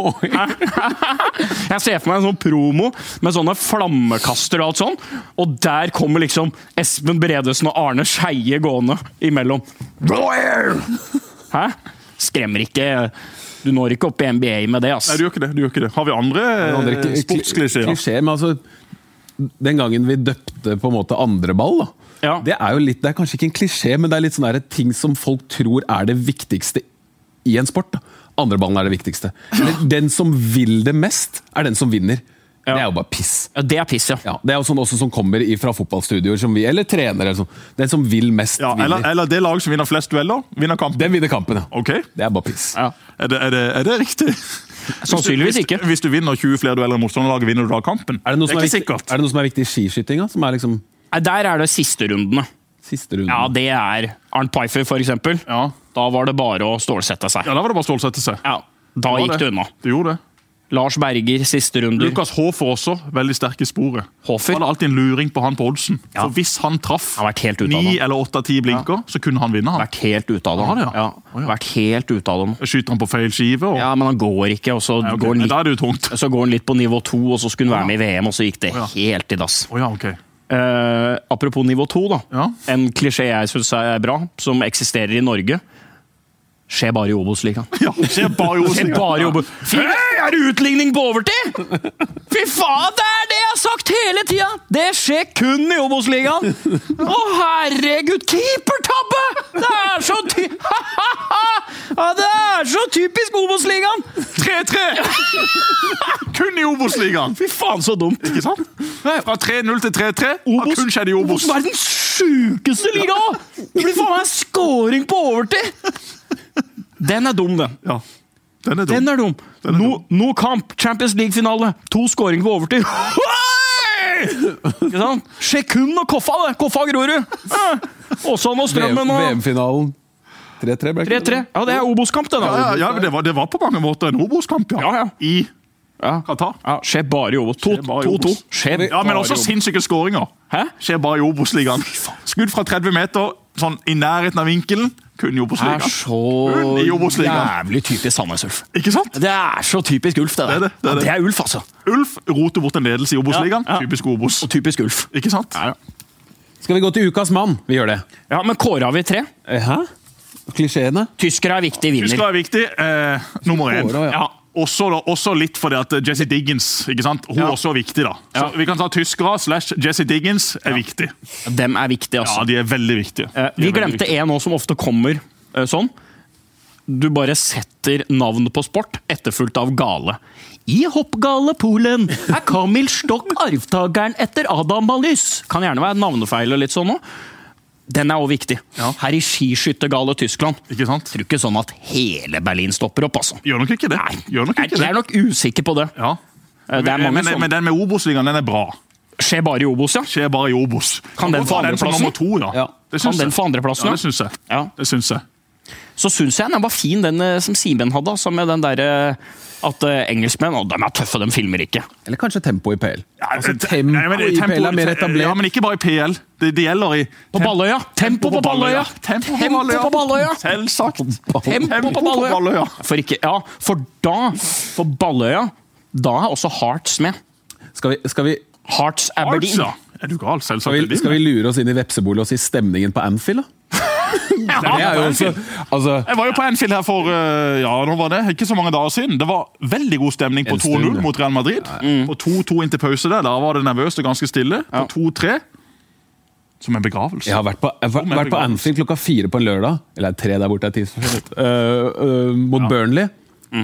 Jeg ser for meg en sånn promo med sånne flammekaster og alt sånn. Og der kommer liksom Espen Bredesen og Arne Skeie gående imellom. Raw Air! Hæ? Skremmer ikke. Du når ikke opp i N B A med det, ass. Nei, du gjør ikke det. Du gjør ikke det. Har vi andre, Andre andre kli- sportsklisjeer? Klisjé, men altså den gangen vi døpte på en måte andre ball da, Ja. det er jo litt, det er kanskje ikke en klisjé, men det er litt sånn der, ting som folk tror er det viktigste i en sport da. Andre ballen er det viktigste. Eller, den som vil det mest er den som vinner. Ja. Det er jo bare piss. Ja, det er piss, ja. Ja, det er jo sånn også som kommer i- fra fotballstudioer som vi, eller trenere eller sånn. Den som vil mest Ja, eller, vinner. eller det laget som vinner flest dueller, vinner kampen. Den vinner kampen, ja. Ok, Det er bare piss. Ja. er det, er det, er det riktig? Sannsynligvis Hvis- ikke. Hvis du vinner tjue flere dueller enn motstanderlaget, vinner du da kampen? Er det noe som det er, er ikke viktig, sikkert. er det noe som er viktig i skiskytinga? Som er liksom Nei, der er det siste rundene. siste runden? Ja, det er Arnt Pfeiffer, for eksempel. Ja. Da var det bare å stålsette seg. Ja, da var det bare å stålsette seg. Ja, da var gikk det unna. Du gjorde det. Lars Berger, siste runder. Lukas Hofer også, veldig sterk i sporet. Hofer? Det var alltid en luring på han på oddsen. Ja. For hvis han traff Han har vært helt ute av ni det. eller åtte av ti blinker, så kunne han vinne han. Vært helt ute av det. Ja, det, ja. Ja, Å, ja. vært helt ute av det. Skyter han på feil skive. Og... Ja, men han går ikke, og så, Nei, ok. går, han Men litt, da er det jo tungt. så går han litt på nivå to, og så skulle han være med i V M, og så gikk det Å, ja. helt i dass. Å ja, ok. Eh, apropos nivå to, da. Ja. En klisjé jeg synes er bra, som eksisterer i Norge. Skjer bare i Obos-ligaen. Ja, skjer bare i Skjer Oslo. bare i Obos. Fy, er det utligning på overtid?! Fy faen, det er det jeg har sagt hele tida! Det skjer kun i Obos-ligaen! Å, herregud, keepertabbe! Det er så ty... Ja, det er så typisk Obos-ligaen! tre tre! Kun i Obos-ligaen! Fy faen, så dumt. Ikke sant? Fra tre null til tre tre har kun skjedd i Obos. Obos er den sjukeste ligaen! Det blir faen meg scoring på overtid! Den er dum, den. Ja, den er dum. Den er dum. Den er No, dum. no kamp, Champions League-finale. To skåringer på overtid. Ikke sant? Sekund og Koffa, det. Koffa Grorud. Åsane og Strømmen V og M-finalen tre tre ble ikke tre tre. Ja, det er Obos-kamp, det, da. Ja, ja, ja, men det var, det var på mange måter en Obos-kamp, ja. Ja, ja. I Ja. Qatar. Ja, skjer bare i Obos. Skjer bare i to to. Obos. Skjer Ja, men bare også i Obos. sinnssyke skåringer. Hæ? Skjer bare i Obos-ligaen. Skudd fra tretti meter, sånn i nærheten av vinkelen, kun i Det er Obos-ligaen. så Kun i Obos-ligaen. jævlig typisk Sandnes Ulf. Ikke sant? Det er så typisk Ulf, det der. Det er det, det er Ja, det. det er Ulf, altså. Ulf roter bort en ledelse i Obos-ligaen. Ja, ja. Typisk Obos. Og typisk Ulf. Ikke sant? Ja, ja. Skal vi gå til ukas mann? Vi gjør det. Ja, men kåra vi tre. Hæ? Klisjeene? Tyskere er viktig, vinner. Tyskere er viktig. Eh, nummer én. Skårer, ja. Ja. Også, da, også litt fordi at Jesse Diggins ikke sant? Hun Ja. er også viktig. da. Så Ja. Vi kan ta tyskere slash Jesse Diggins er viktig. Dem er viktige, altså. Ja, De er veldig viktige. Eh, De Vi er veldig glemte viktige. en nå som ofte kommer eh, sånn. Du bare setter navnet på sport, etterfulgt av gale. I hoppgale Polen er Kamil Stokk arvtakeren etter Adam Malys. Kan gjerne være navnefeil og litt sånn nå. Den er også viktig. Ja. Her i skiskyttergale Tyskland. Ikke sant? Jeg tror ikke sånn at hele Berlin stopper opp, altså. Gjør nok ikke det. Nei, Gjør nok jeg, ikke jeg er det. nok usikker på det. Ja. Eh, Det er men, mange men, som men den med Obos-ligaen den er bra. skjer bare i Obos, ja. Skjer bare i Obos. Kan den få Ta den som andreplassen? nummer to, ja. Ja. Det Kan syns den jeg. få andreplassen, Ja, ja? det syns jeg. Ja. Det syns jeg. Så syns jeg den var fin, den eh, som Simen hadde, altså med den derre at eh, engelskmenn, og de er tøffe, de filmer ikke. Eller kanskje tempo i P L? Ja, Altså, det- tempo nei, men det- i P L er mer Ja, etablert. men ikke bare i P L. Det, det gjelder i På Balløya! Tempo på Balløya! Tempo på Tempo Balløya! på Balløya! Selvsagt. Tempo på Balløya! For ikke, ja, for da, for Balløya, da er også Hearts med. Skal vi, skal vi, Hearts Aberdeen. Altså, er du gal? Selvsagt. skal er vi, de skal vi med. lure oss inn i vepsebolet og si stemningen på Anfield, da? Ja, Det er jo også, altså, Jeg var jo på Anfield her for uh, ja, nå var det ikke så mange dager siden. Det var veldig god stemning på En to null stund, mot Real Madrid. På to to inn til pause der. Da var det nervøst og ganske stille. På to tre som en begravelse. jeg har vært på, jeg har vært på Anfield klokka fire på en lørdag. Eller tre der borte, er tidsforskjell. Uh, uh, mot Burnley.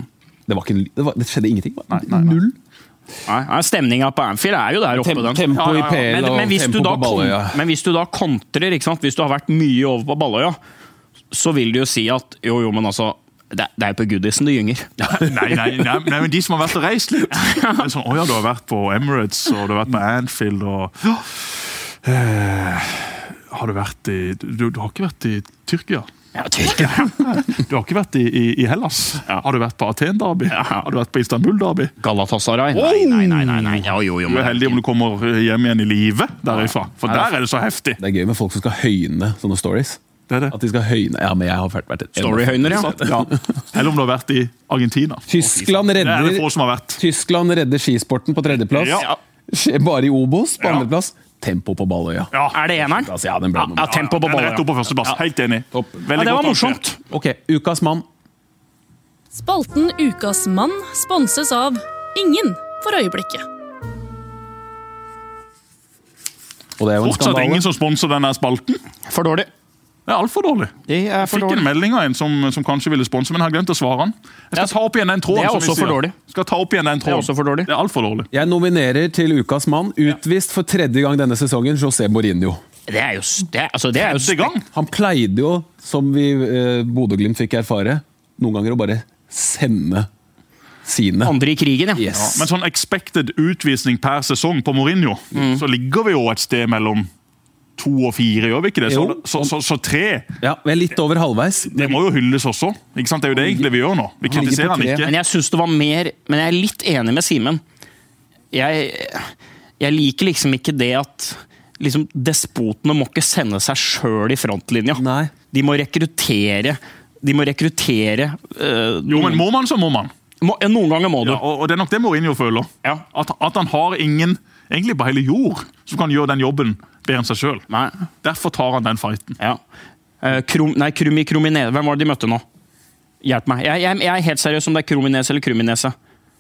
Det, var ikke, det, var, det skjedde ingenting. Nei, nei, nei. Null. Nei, Stemninga på Anfield er jo der oppe. Tem, Den. tempo Ja, ja, ja. i P L Men, og men, hvis tempo du da på Balløya. kon- men hvis du da kontrer, ikke sant? Hvis du har vært mye over på Balløya, så vil du jo si at jo, jo, men altså det, det er jo på Goodison det gynger. Nei, nei, nei, nei, men de som har vært og reist litt. Det er sånn, å ja, du har vært på Emirates, og du har vært på Anfield, og eh, har du vært i du, du har ikke vært i Tyrkia? Ja, Tyrkia. Du har ikke vært i, i, i Hellas? Ja. Har du vært på Aten-derby? Ja. Har du vært på Istanbul-derby? Galatasaray. Nei, nei, nei, nei, nei. Ja, jo, jo, Du men er heldig om du kommer hjem igjen i live derifra, for der er det så heftig. Det er gøy med folk som skal høyne sånne stories. Det er det. At de skal høyne. Ja, men jeg har vært, vært et Storyhøyner, ja. Ja. Eller om du har vært i Argentina. Tyskland Det er det redder, få som har vært. Tyskland redder skisporten på tredjeplass. Ja. Skjer bare i Obos på Ja. andreplass. Tempo på Balløya. Ja. Er det eneren? Altså, ja, den ble Ja, nummer. tempo på Den er ballen. rett opp på førsteplass. Helt enig. Topp. Veldig Ja, det var godt morsomt. Ok, ukas mann. Spalten Ukas mann sponses av ingen for øyeblikket. Og det er jo en Fortsatt skandale. ingen som sponser denne spalten. For dårlig. Det er altfor dårlig. Det er for Fikk en dårlig. melding av en som, som kanskje ville sponse, men har glemt å svare han. Jeg skal Det er- ta opp igjen den tråden. det er som vi også for sier. dårlig. Skal ta opp igjen den Det er tråden. også for dårlig. Det er alt for dårlig. Jeg nominerer til ukas mann, utvist for tredje gang denne sesongen, José Mourinho. Det er jo det er, altså, det er jo Tredje gang. Han pleide jo, som vi eh, Bodø-Glimt fikk erfare, noen ganger å bare sende sine. andre i krigen, ja. Yes. Men sånn expected utvisning per sesong på Mourinho, Mm. så ligger vi jo et sted mellom to og fire, gjør vi ikke det? Så, Jo. så, så, så tre, Ja, vi er litt over halvveis. det må jo hylles også. Ikke sant? Det er jo det egentlig vi gjør nå. Vi Han ligger på kritiserer han tre. ikke. Men jeg synes det var mer Men jeg er litt enig med Simen. Jeg, jeg liker liksom ikke det at liksom, despotene må ikke sende seg sjøl i frontlinja. Nei. De må rekruttere De må rekruttere øh, Jo, men må man, så må man. må, ja, Noen ganger må du. Ja, og, og det er nok det Mourinho føler. Ja. At, at han har ingen, egentlig på hele jord, som kan gjøre den jobben bedre enn seg sjøl. Nei. Derfor tar han den fighten. Ja. Eh, Krum, nei, Krumi Kruminese. Hvem var det de møtte nå? Hjelp meg. Jeg, jeg, jeg er helt seriøs om det er Kruminese eller Kruminese.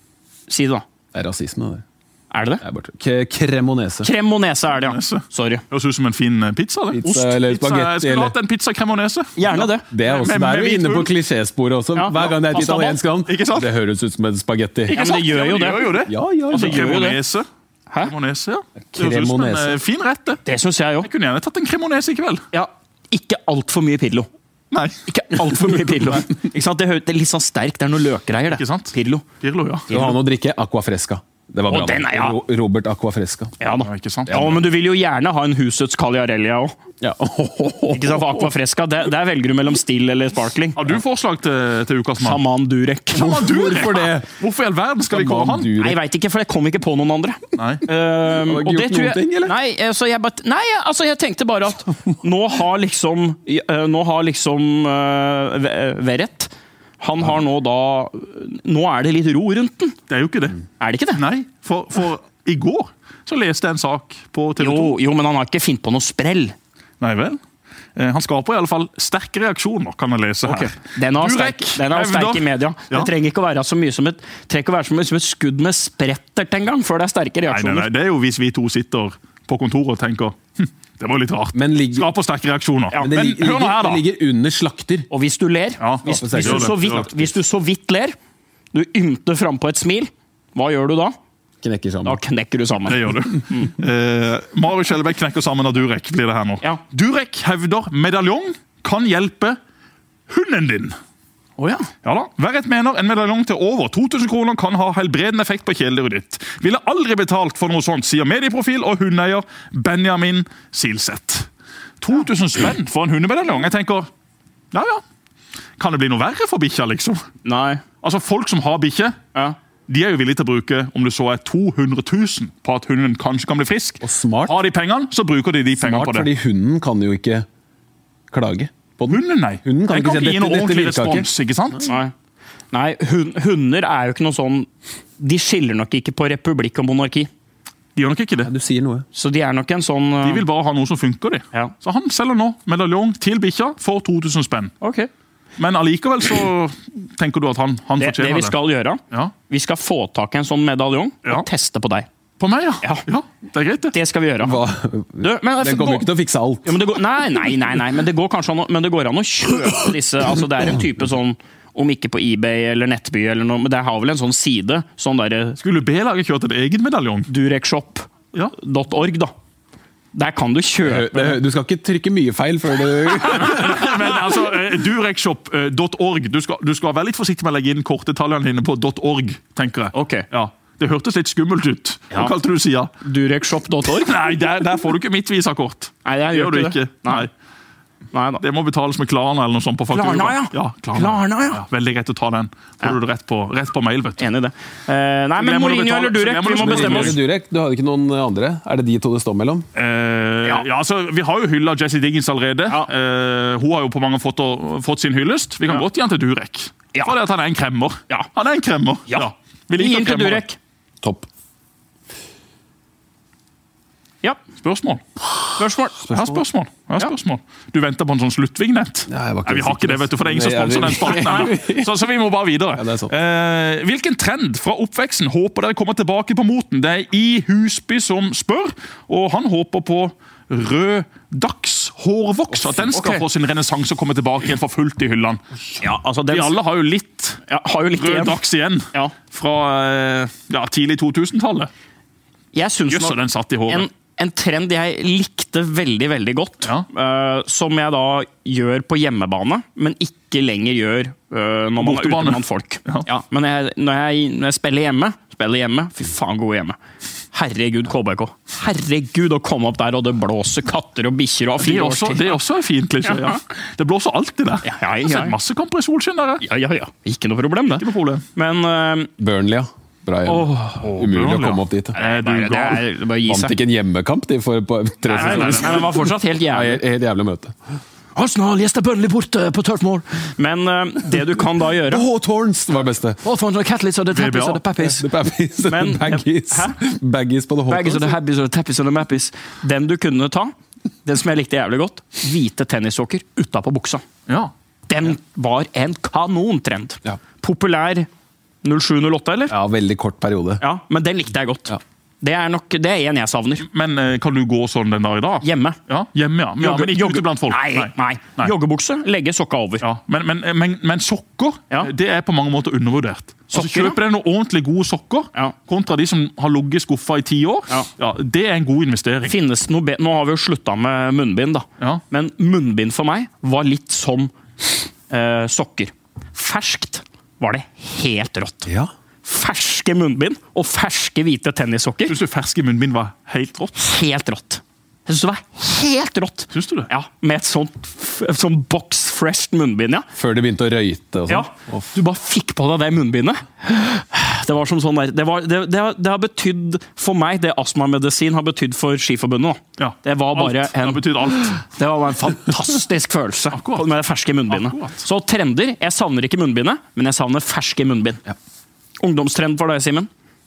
Si det, da. Det er rasisme, det. Er det det? Jeg er bare K- Cremonese. Cremonese er det, ja. Cremonese. Sorry. Høres ut som en fin eh, pizza. det. Pizza eller spagetti, Jeg skulle eller- hatt en pizza cremonese. Gjerne det. Det er også, Med- der er med vi hvit inne på ull. klisjésporet også. Ja, Hver gang det er et pasta italiensk navn, Ikke sant? det høres ut som en spagetti. Ja, men det gjør jo Ja, det. gjør jo det. Ja, ja, Altså, ja. gjør jo det. cremonese. Hæ? Cremonese, ja. Det høres ut som en Cremonese. eh, fin rett, det. Det syns jeg jo. Jeg kunne gjerne tatt en cremonese i kveld. Ja, ikke altfor mye Pirlo. Nei, Ikke altfor mye Pirlo. Ikke sant? Det, hø- det er litt sånn sterkt. Det er noe løkgreier, det. ikke sant? Pirlo. Pirlo, ja. Skal ha noe å drikke? Aqua Fresca. Det var Å, bra. den er- ja. Ro- Robert Aqua Fresca. Ja da. Ja, ikke sant? Ja, men du vil jo gjerne ha en husets Cagliarellia òg. Ja. Ikke sant? For Aqua Fresca, der, der velger du mellom still eller sparkling. Har du forslag til, til ukas mann? Shaman Durek. Hvorfor det? Hvorfor i all verden skal vi kåre han? Durek. Nei, jeg veit ikke, for jeg kom ikke på noen andre. Nei. Um, Har du ikke og det gjort tror noen jeg, ting, eller? Nei, eh, så jeg, bare, nei, jeg- altså jeg tenkte bare at nå har liksom eh, Nå har liksom uh, Verrett Han har nå da Nå er det litt ro rundt den. Det er jo ikke det. Er det ikke det? Nei, for, for i går så leste jeg en sak på T V to. Jo, jo, men han har ikke funnet på noe sprell. Nei vel? Eh, Han skaper i alle fall sterke reaksjoner, kan jeg lese her. Den er sterk, Durek den er sterk hevder- i media. Ja. Det trenger ikke å være så mye som et, trenger ikke å være så mye som et skudd med sprettert en gang, før det er sterke Nei, nei, reaksjoner. nei, det er jo hvis vi to sitter på kontoret og tenker hm, det var litt rart. Men ligger- Skaper sterke reaksjoner. Men det, Men ligger, hør nå her, det da. ligger under slakter. Og hvis du ler, Ja, hvis, det hvis, gjør du det. så Gjør vidt, det. hvis du så vidt ler, du ymter frampå et smil, hva gjør du da? Knekker Da sammen. knekker du sammen. Det gjør du. Eh, Marius Skjelbæk knekker sammen av Durek, blir det her nå. Ja. Durek hevder medaljong kan hjelpe hunden din. Å ja. Ja da, Verrett mener en medaljong til over to tusen kroner kan ha helbredende effekt på kjæledyret ditt. Ville aldri betalt for noe sånt, sier medieprofil og hundeeier Benjamin Silseth. to tusen spenn for en hundemedaljong. Jeg tenker, ja ja, kan det bli noe verre for bikkja, liksom? Nei. Altså, folk som har bikkje, Ja. de er jo villige til å bruke om det så er to hundre tusen på at hunden kanskje kan bli frisk. Og smart. Har de pengene, så bruker de de pengene Smart, på det. fordi hunden kan jo ikke klage på den. Hunden, nei. Hunden kan Den ikke si, gi «Dette- noe dette ordentlig virka ikke». respons, ikke sant? Nei. Nei, hun, hunder er jo ikke noe sånn De skiller nok ikke på republikk og monarki. De gjør nok ikke det. Du sier noe. Så de er nok en sånn uh, De vil bare ha noe som funker, de. Ja. Så han selger nå medaljong til bikkja for to tusen spenn. Ok. Men allikevel så tenker du at han, han Det, det fortjener vi det. skal gjøre, Ja. vi skal få tak i en sånn medaljong Ja. og teste på deg. På meg, ja. Ja. ja. Det er greit, det. Det skal vi gjøre. Hva? Du, men, Den kommer jo ikke til å fikse alt. Ja, men det går, nei, nei, nei, nei, men det går kanskje an å, men det går an å kjøpe disse. Altså, det er en type sånn om ikke på eBay eller Nettby eller noe, men det har vel en sånn side, sånn der Skulle B-laget kjørt en egen medaljong? durekshop dot org da. Der kan du kjøpe... Du skal ikke trykke mye feil før du... Men altså, durekshop dot org, du skal, du skal være litt forsiktig med å legge inn kortdetaljene dine på .org, tenker jeg. Ok. Ja. Det hørtes litt skummelt ut. Hva kalte du sida? durekshop dot org? Nei, der, der får du ikke mitt visakort. Nei, jeg gjør du ikke det. ikke. Nei. Nei da. Det må betales med Klarna eller noe sånt på faktura. Klarna, ja. Ja, Klarna. Klarna, ja. Ja, veldig greit å ta den. Får Ja. du det rett på, rett på mail, vet du. Enig i det. Eh, nei, men glemmer du å Mourinho betale- eller så Durek, glemmer du vi må å bestemme oss. Durek, du hadde ikke noen andre? Er det de to det står mellom? Eh, ja. ja, altså, Vi har jo hylla Jessie Diggins allerede. Ja. Eh, hun har jo på mange måter fått sin hyllest. Vi kan Ja. godt gi han til Durek. Ja. For det at han er en kremmer. Ja. Han er en kremmer. Ja. Vi liker Gi inn til kremmere. Durek. Topp. Ja, Spørsmål? spørsmål. Jeg har spørsmål. Jeg har spørsmål. Du venter på en sånn sluttvignett? Ja, jeg var ikke Nei, vi har ikke det, vet du, for det er ingen som sponser den spalten ennå. Så, så vi må bare videre. Ja, det er sant. Eh, hvilken trend fra oppveksten håper dere kommer tilbake på moten? Det er I Husby som spør, og han håper på rød dagshårvoks. At den skal ok. få sin renessanse og komme tilbake igjen for fullt i hyllene. Ja, altså den... Vi alle har jo litt ja, har jo litt rød igjen. dags igjen Ja. fra eh, ja, tidlig to tusen-tallet. Jeg synes Jøss, nok den satt i håret. en, en trend jeg likte veldig, veldig godt, Ja. eh, som jeg da gjør på hjemmebane, men ikke lenger gjør eh, når man er ute Bortebane. blant folk. Ja. Ja, men jeg, når, jeg, når jeg spiller hjemme, spiller hjemme, fy faen gode hjemme. Herregud, K B K. Herregud, å komme opp der, og det blåser katter og bikkjer og Det er fire også, års det er også en fin klisjé. Ja. Det blåser alltid der. Ja, ja, ja. Jeg har sett masse kamper i solskinn der. jeg. Ja, ja, ja. Ikke noe problem, det. Ikke noe problem. Men eh, Burnley, ja. Bra igjen. Umulig Burnley, å komme ja. opp dit. da. Er du bare, det gal? er bare å gi Vant seg. ikke en hjemmekamp de for på tre Nei, nei, nei, sesonger. nei, det var fortsatt helt Nei, jævlig. helt, helt jævlig møte. Arsenal gjester Burnley borte på Turf Moor. Men eh, det du kan da gjøre Åh, Torns var det beste. All for the Catlets og the Tappies og the Pappies. The Babbies, Men- baggies. Hæ? Baggies på the Baggies og the hot. Habbies og the Tappies og the Mappies. Den du kunne ta, den som jeg likte jævlig godt, hvite tennissokker utapå buksa. Ja. Den var en kanontrend. Ja. Populær null sju null åtte, eller? Ja, veldig kort periode. Ja, men den likte jeg godt. Ja. Det er nok, det er en jeg savner. Men eh, kan du gå sånn den dag i dag? Hjemme. Ja, hjemme, ja. Men, ja, men ikke ute blant folk. Nei, nei. Nei. Joggebukse, legge sokka over. Ja, men, men, men, men sokker, Ja. det er på mange måter undervurdert. Altså, Sokker, kjøper deg noen ordentlig gode sokker, Ja. kontra de som har ligget i skuffa i ti år, Ja. ja, det er en god investering. Finnes det noe be Nå har vi jo slutta med munnbind, da. Ja. Men munnbind for meg var litt som eh, sokker. Ferskt var det helt rått. Ja. Ferske munnbind og ferske hvite tennissokker. Syns du ferske munnbind var helt rått? Helt rått. Jeg synes det var helt rått. Syns du det? Ja, Med et sånt f- sånn box fresh munnbind, ja. Før de begynte å røyte og ja. sånn. Du bare fikk på deg det munnbindet. Det var som sånn der Det, var, det, det, har- det har betydd for meg det astmamedisin har betydd for Skiforbundet. nå. Ja. Det var bare alt. Det en har betydd alt. Det var bare en fantastisk følelse Akkurat. med det ferske munnbindet. Akkurat. Så trender Jeg savner ikke munnbindet, men jeg savner ferske munnbind. Ungdomstrend for deg, Simen?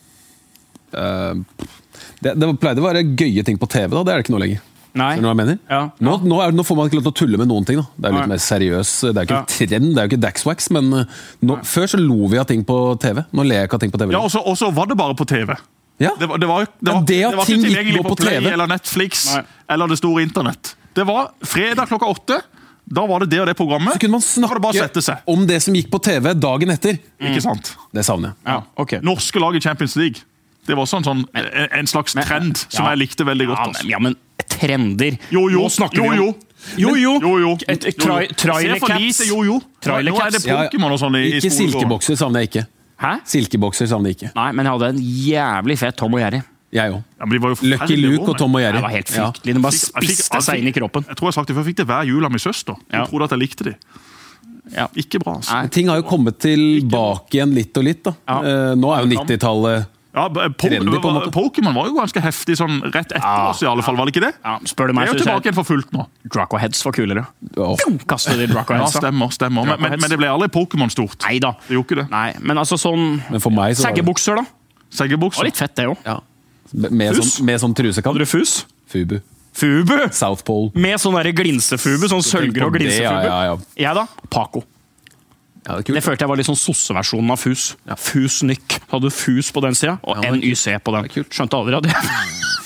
Eh, det, det pleide å være gøye ting på T V, da. Det er det ikke nå lenger. Nei. Skjønner du hva jeg mener? Ja. Nå, nå, er, nå får man ikke lov til å tulle med noen ting. da. Det er jo litt Nei. mer seriøs. Det er jo ikke Ja. trend, det er jo ikke Daxwax, men uh, nå, før så lo vi av ting på T V. Nå ler jeg ikke av ting på T V. Ja, og så- Og så var det bare på T V. Ja. Det var, det var, det Ja, var, det at det var ting ikke gikk tilgjengelig nå på på Play T V. eller Netflix Nei. eller det store internett. Det var fredag klokka åtte. Da var det det og det programmet. Så kunne man Så var det bare å sette snakke seg. om det som gikk på T V dagen etter. Ikke sant? Det savner jeg. Ja, ok. Norske lag i Champions League. Det var også en, sånn, en, en slags trend som Ja. jeg likte veldig godt. Ja, Altså. men, ja, men trender Jo, jo. Nå snakker jo, vi om jo. Jo, jo. Jo, jo. Et- et Jo, jo. trai- trailer Se for caps. lite, jo, jo. Trailer Nå er det caps. Ja, ja. Pokémon og sånn i, i Ikke skolegården. silkebokser savner jeg ikke. Hæ? Silkebokser savner jeg ikke. Nei, men jeg hadde en jævlig fet Tom og Jerry. Jeg òg. Ja, men de var jo Lucky forferdelige Luke og råd, Tom og Jerry. Det var helt Ja. fryktelig. Den bare Jeg fikk- jeg fikk- spiste seg inn i kroppen. Jeg tror jeg har sagt det før, jeg fikk det hver jul av min søster. Hun Ja. trodde at jeg likte de. Ja. Ikke bra, altså. Nei. Ting har jo kommet tilbake igjen litt og litt. da. Ja. Eh, nå er jo nittitallet Ja, po Trendy, på en måte. Pokémon var jo ganske heftig sånn rett etter Ja. oss, i alle fall, var det ikke det? Ja, spør du Det meg, er jo så tilbake jeg igjen for fullt nå. Draco Heads var kulere. Åh. Kaste de Draco Ja, Heads, da. stemmer, stemmer. Men, men, men det ble aldri Pokémon stort. Nei da. Det gjorde ikke det. Nei, men altså sånn Men for meg så var det Seggebukser, da. Det var Seggebukser. litt fett, det òg. ja. Med, Fus? sånn, med sånn trusekant. Hadde du fus? Fubu. Fubu! South Pole. Med sånn der glinsefubu. Sånn sølvgrå på det, glinsefubu. ja, ja, ja. Jeg, da? Paco. Ja, det er Det kult. følte jeg var litt sånn sosseversjonen av Fus. Fus Nyk. Så hadde du Fus på den sida, og Ja, N Y C på den. det er kult. Skjønte aldri at det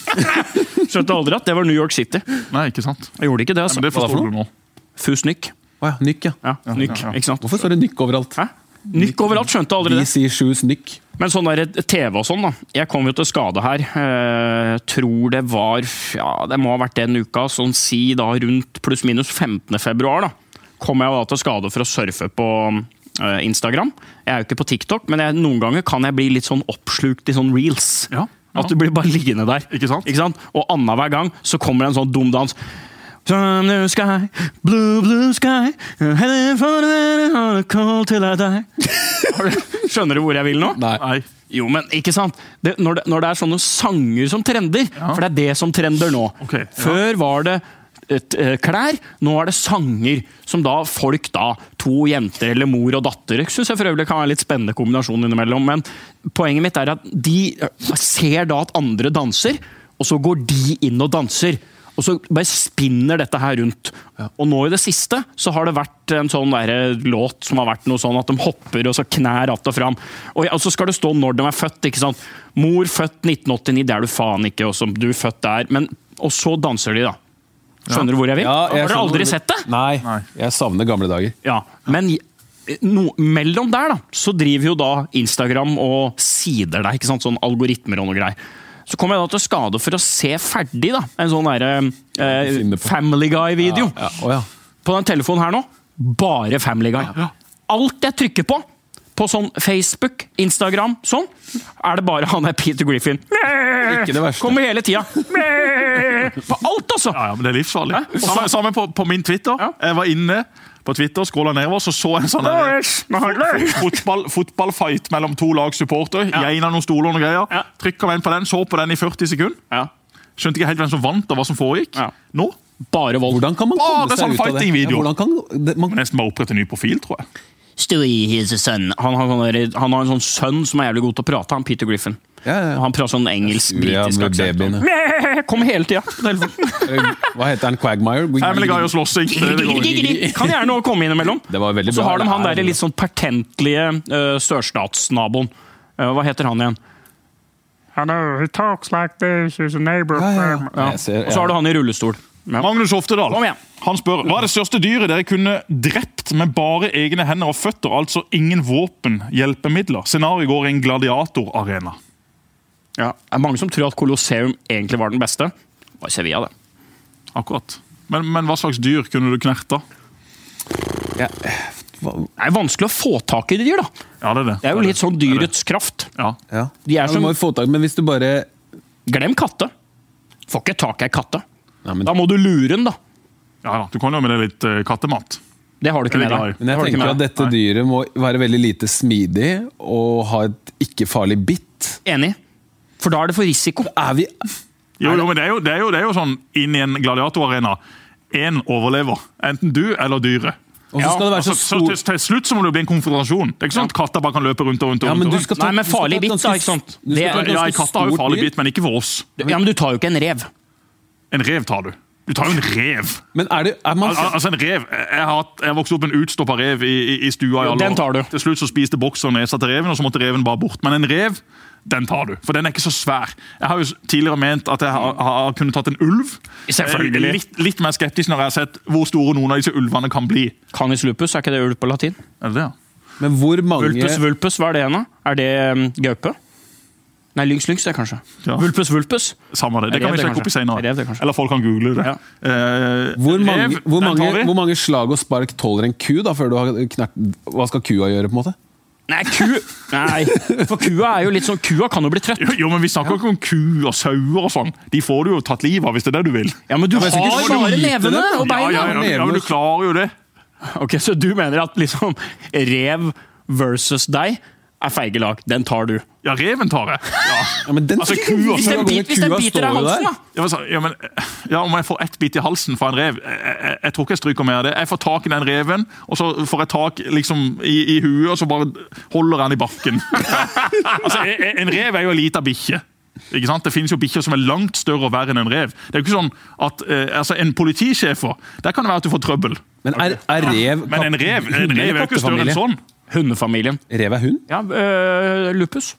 Skjønte aldri at det var New York City. Nei, ikke sant. Jeg gjorde ikke det, Nei, altså. men det Hva da for forstår du nå. Fus Nyk. Åja, nykk, ja. Ja, nykk, ikke sant? Hvorfor står det nykk overalt? Hæ? Nykk overalt, skjønte aldri det. D C Shoes nykk. Men sånn der T V og sånn da, jeg kom jo til skade her, eh, tror det var, ja, det må ha vært den uka, sånn si da rundt pluss minus femtende februar da, kom jeg da til skade for å surfe på eh, Instagram. Jeg er jo ikke på TikTok, men jeg, noen ganger kan jeg bli litt sånn oppslukt i sånn reels. Ja, ja. At du blir bare liggende der. Ikke sant? Ikke sant? Og annet hver gang så kommer det en sånn dum dans. Blue sky, blue, blue sky, heading for the cold till I die. Skjønner du hvor jeg vil nå? Nei. Nei. Jo, men ikke sant? Det, når, det, når det er sånne sanger som trender, ja. For det er det som trender nå. Okay, ja. Før var det et, uh, klær, nå er det sanger som da folk da, to jenter eller mor og datter, jeg synes jeg for øvrig kan være litt spennende kombinasjon innimellom, men poenget mitt er at de ser da at andre danser, og så går de inn og danser. Og så bare spinner dette her rundt. Ja. Og nå i det siste så har det vært en sånn der låt som har vært noe sånn at de hopper og så knær att og fram. Og, og så skal det stå når de er født, ikke sant? Mor født nitten åttini, det er du faen ikke, og så du er født der. Men, og så danser de da. Skjønner du hvor jeg vil? Ja, jeg har du aldri sett det? Nei, jeg savner gamle dager. Ja, men no, mellom der da, så driver jo da Instagram og sider deg, ikke sant? Sånn algoritmer og noe greier. Så kom jeg da til skade for å se ferdig da, en sånn der, eh, Family Guy-video. Ja, ja. Oh, ja. På den telefonen her nå, bare Family Guy. Ja, ja. Alt jeg trykker på, på sånn Facebook, Instagram, sånn, er det bare han er Peter Griffin. Ikke det verste. Kommer hele tida. På alt, altså! Ja, ja, men det er livsfarlig. Samme, samme på, på min Twitter. Ja. Jeg var inne på Twitter, scrollet nedover, så så en sånn fotball, fotballfight mellom to lagsupporter. Ja. Jeg inn av noen stoler og noen greier. Ja. Trykket meg inn på den, så på den i førti sekunder. Ja. Skjønte ikke helt hvem som vant og hva som foregikk. Ja. Nå? Bare vold. Hvordan kan man komme bare seg sånn ut av det? Ja, hvordan kan, det man... Nesten bare opprette en ny profil, tror jeg. Stewie, he's a son. Han har, sånn, han har en sånn sønn som er jævlig god til å prate, han Peter Griffin. Ja, ja. Han prater sånn engelsk, britisk aksent. Kom hele tida. Hva heter han? Quagmire? Family Guy og slåssing. Kan gjerne også komme inn imellom. Det var veldig bra. Så har de han der litt sånn pertentlige uh, sørstatsnaboen. Uh, hva heter han igjen? Hello, he talks like this, he's a neighbor. Ja, ja, ja. Ja. Ser, ja. Og så har du han i rullestol. Ja. Magnus Oftedal, han spør, hva er det største dyret dere kunne drept med bare egne hender og føtter, altså ingen våpen, hjelpemidler? Scenariet går i en gladiatorarena. Ja, det er mange som tror at Colosseum egentlig var den beste. Hva ser vi av det? Akkurat. Men, men hva slags dyr kunne du knerta? Ja. Det er vanskelig å få tak i de dyr, da. Ja, det er det. Det er jo litt sånn dyrets kraft. Ja. Ja. De er som... Ja, få tak, men hvis du bare... Glem katte. Får ikke tak i katte. Ja, men... Da må du lure den, da. Ja, du kan jo med det litt uh, kattemat. Det har du ikke med deg. Men jeg tenker at dette dyret må være veldig lite smidig og ha et ikke farlig bitt. Enig. For da er det for risiko. Er vi... Jo, jo, men det er jo, det er jo, det er jo sånn inn i en gladiatorarena. En overlever. Enten du eller dyret. Og så skal det være så stor... altså, til, til slutt så må det bli en konfrontasjon. Det er ikke sånn at katta bare kan løpe rundt og rundt. og ja, men rundt. du skal ta, Nei, men farlig bitt, da, ikke sant? Det, ja, katta har jo farlig bitt, men ikke for oss. Ja, men du tar jo ikke en rev. En rev tar du. Du tar jo en rev. Men er det... Er man... Al altså en rev. Jeg har, jeg har vokst opp en utstoppet rev i, i, i stua i alle år. Den tar du. Til slutt så spiste bokser nesa til reven, og så måtte reven bare bort. Men en rev, den tar du. For den er ikke så svær. Jeg har jo tidligere ment at jeg har, har kunnet tatt en ulv. Selvfølgelig. Litt, litt mer skeptisk når jeg har sett hvor store noen av disse ulvene kan bli. Canis lupus, er ikke det ulv på latin? Er det det, ja? Men hvor mange... Vulpus vulpus, hva er det ene? Er det um, gaupe? Nei, lynx lynx det kanskje. Ja. Vulpus vulpus. Samme det. Det kan vi sjekke opp i senere. Rev, det, Eller folk kan google det. Ja. Eh, hvor, mange, rev, hvor, mange, hvor mange slag og spark tåler en ku da, før du har knert... Hva skal kua gjøre, på en måte? Nei, ku... Nei, for kua er jo litt sånn... Kua kan jo bli trøtt. Jo, jo men vi snakker ja. ikke om ku og sauer og sånn. De får du jo tatt liv av, hvis det er det du vil. Ja, men du ja, men har bare levende og beina. Ja, ja, ja, ja, men du klarer jo det. Ok, så du mener at liksom rev versus deg er feige lag. Den tar du. Ja, reven tar jeg. Ja. Ja, men den altså, kua, hvis den, bit, hvis den biter deg halsen, da. Ja, men, ja, men, ja, om jeg får ett bit i halsen fra en rev, jeg, jeg, jeg tror ikke jeg stryker med det. Jeg får tak i den reven, og så får jeg tak liksom, i, i huet, og så bare holder han i bakken. Altså, en rev er jo en liten bikkje. Ikke sant? Det finnes jo bikkjer som er langt større og verre enn en rev. Det er jo ikke sånn at eh, altså, en politisjefer, der kan det være at du får trøbbel. Men er, er rev... Men en rev, en rev er jo ikke større enn sånn. Hundefamilien. Rev er hund? Ja, øh, lupus.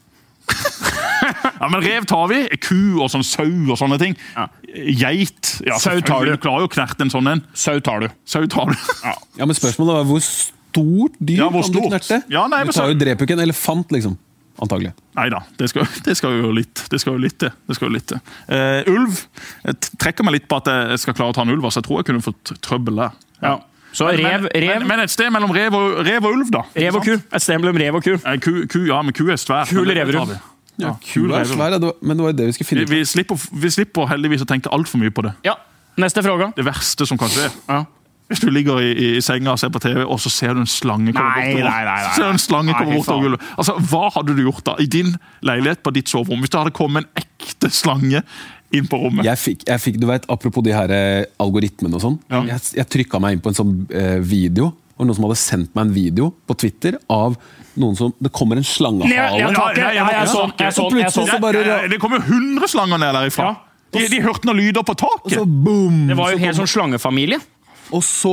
Ja, men rev tar vi. Ku og sånn sau og sånne ting. Ja. Geit. Ja, sau tar du. Du klarer jo å knerte en sånn en. Sau tar du. Sau tar du. Ja, ja men spørsmålet var hvor stort dyr ja, hvor kan du knerte? Ja, nei, du tar jo dreper ikke en elefant, liksom. Antagelig. Neida, det skal, det skal jo litt. Det skal jo litt det. Det skal jo litt det. Uh, ulv. Jeg trekker meg litt på at jeg skal klare å ta en ulv, så jeg tror jeg kunne fått trøbbel der. Ja. Så rev, men, rev. Men, men et sted mellom rev og, rev og ulv, da. Rev og ku. Et sted mellom rev og ku. Eh, ku, ku ja, men ku er svær. Kul reverulv. Ja, ku er svær, men det var det vi skulle finne ut. Vi, vi, slipper, vi slipper heldigvis å tenke alt for mye på det. Ja, neste fråga. Det verste som kan skje. Ja. Hvis du ligger i, i senga og ser på T V, og så ser du en slange komme nei, bortover. Nei, nei, nei. Så ser du en slange komme bortover gulvet. Altså, hva hadde du gjort da? I din leilighet på ditt soverom, hvis det hadde kommet en ekte slange inn på rommet? Jeg fikk, jeg fikk du vet, apropos de her algoritmene og sånn, ja. jeg, jeg trykket meg inn på en sånn eh, video, og noen som hadde sendt meg en video på Twitter av noen som, det kommer en slangehale. Ja, ja, ja, ja, ja, jeg så, jeg så, jeg så, så bare, det kommer hundre slanger ned derifra. Ja. De, de hørte noen lyder på taket. Og så boom! Det var jo helt sånn slangefamilie. Og så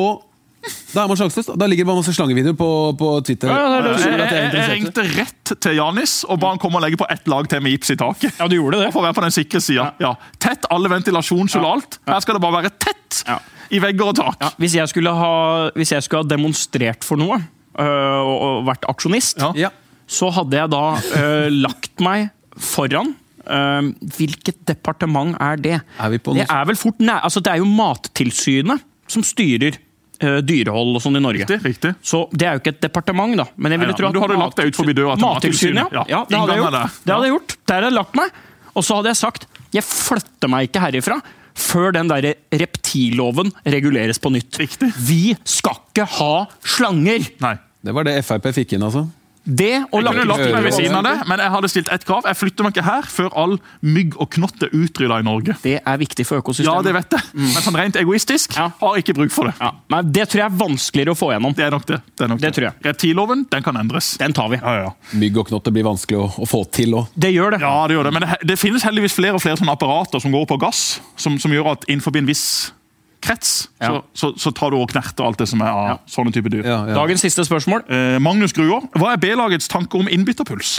da er man sjanseløs. Da ligger det bare masse slangevideoer på, på Twitter. Ja, det det. Jeg, jeg, jeg ringte rett til Janis og ba han komme og legge på ett lag til med gips i taket. Ja, du gjorde det. For å være på den sikre siden. Ja. Ja. Tett alle ventilasjonshull og alt. Her skal det bare være tett ja. I vegger og tak. Ja. Hvis, jeg skulle ha, hvis jeg skulle ha demonstrert for noe øh, og vært aksjonist, ja. så hadde jeg da øh, lagt meg foran øh, hvilket departement er det? Er vi på det er vel fort nær, altså det er jo Mattilsynet som styrer Uh, dyrehold og sånn i Norge. Riktig, riktig. Så det er jo ikke et departement da. Men jeg ville ja, tro ja. at Du hadde lagt deg ut forbi døra til Mattilsynet. Ja, ja, det hadde jeg gjort. Det, det hadde jeg gjort. Der hadde jeg lagt meg. Og så hadde jeg sagt, jeg flytter meg ikke herifra før den der reptilloven reguleres på nytt. Riktig. Vi skal ikke ha slanger! Nei. Det var det F R P fikk inn, altså. Det og jeg kunne lagt meg ved siden av det, men jeg hadde stilt et krav. Jeg flytter meg ikke her før all mygg og knott er utryddet i Norge. Det er viktig for økosystemet. Ja, det vet jeg. Mm. Men sånn rent egoistisk ja. Har ikke bruk for det. Ja. Men det tror jeg er vanskeligere å få gjennom. Det er nok det. Det, er nok det, det. Tror jeg. Reptilloven, den kan endres. Den tar vi. Ja, ja. Mygg og knott blir vanskelig å, å få til også. Det gjør det. Ja, det gjør det. Men det, det finnes heldigvis flere og flere sånne apparater som går på gass, som, som gjør at innenfor en viss krets, ja. så, så, så tar du og knerter alt det som er av ja. Sånne type dyr. Ja, ja. Dagens siste spørsmål. Eh, Magnus Gruer, hva er B-lagets tanker om innbytterpuls?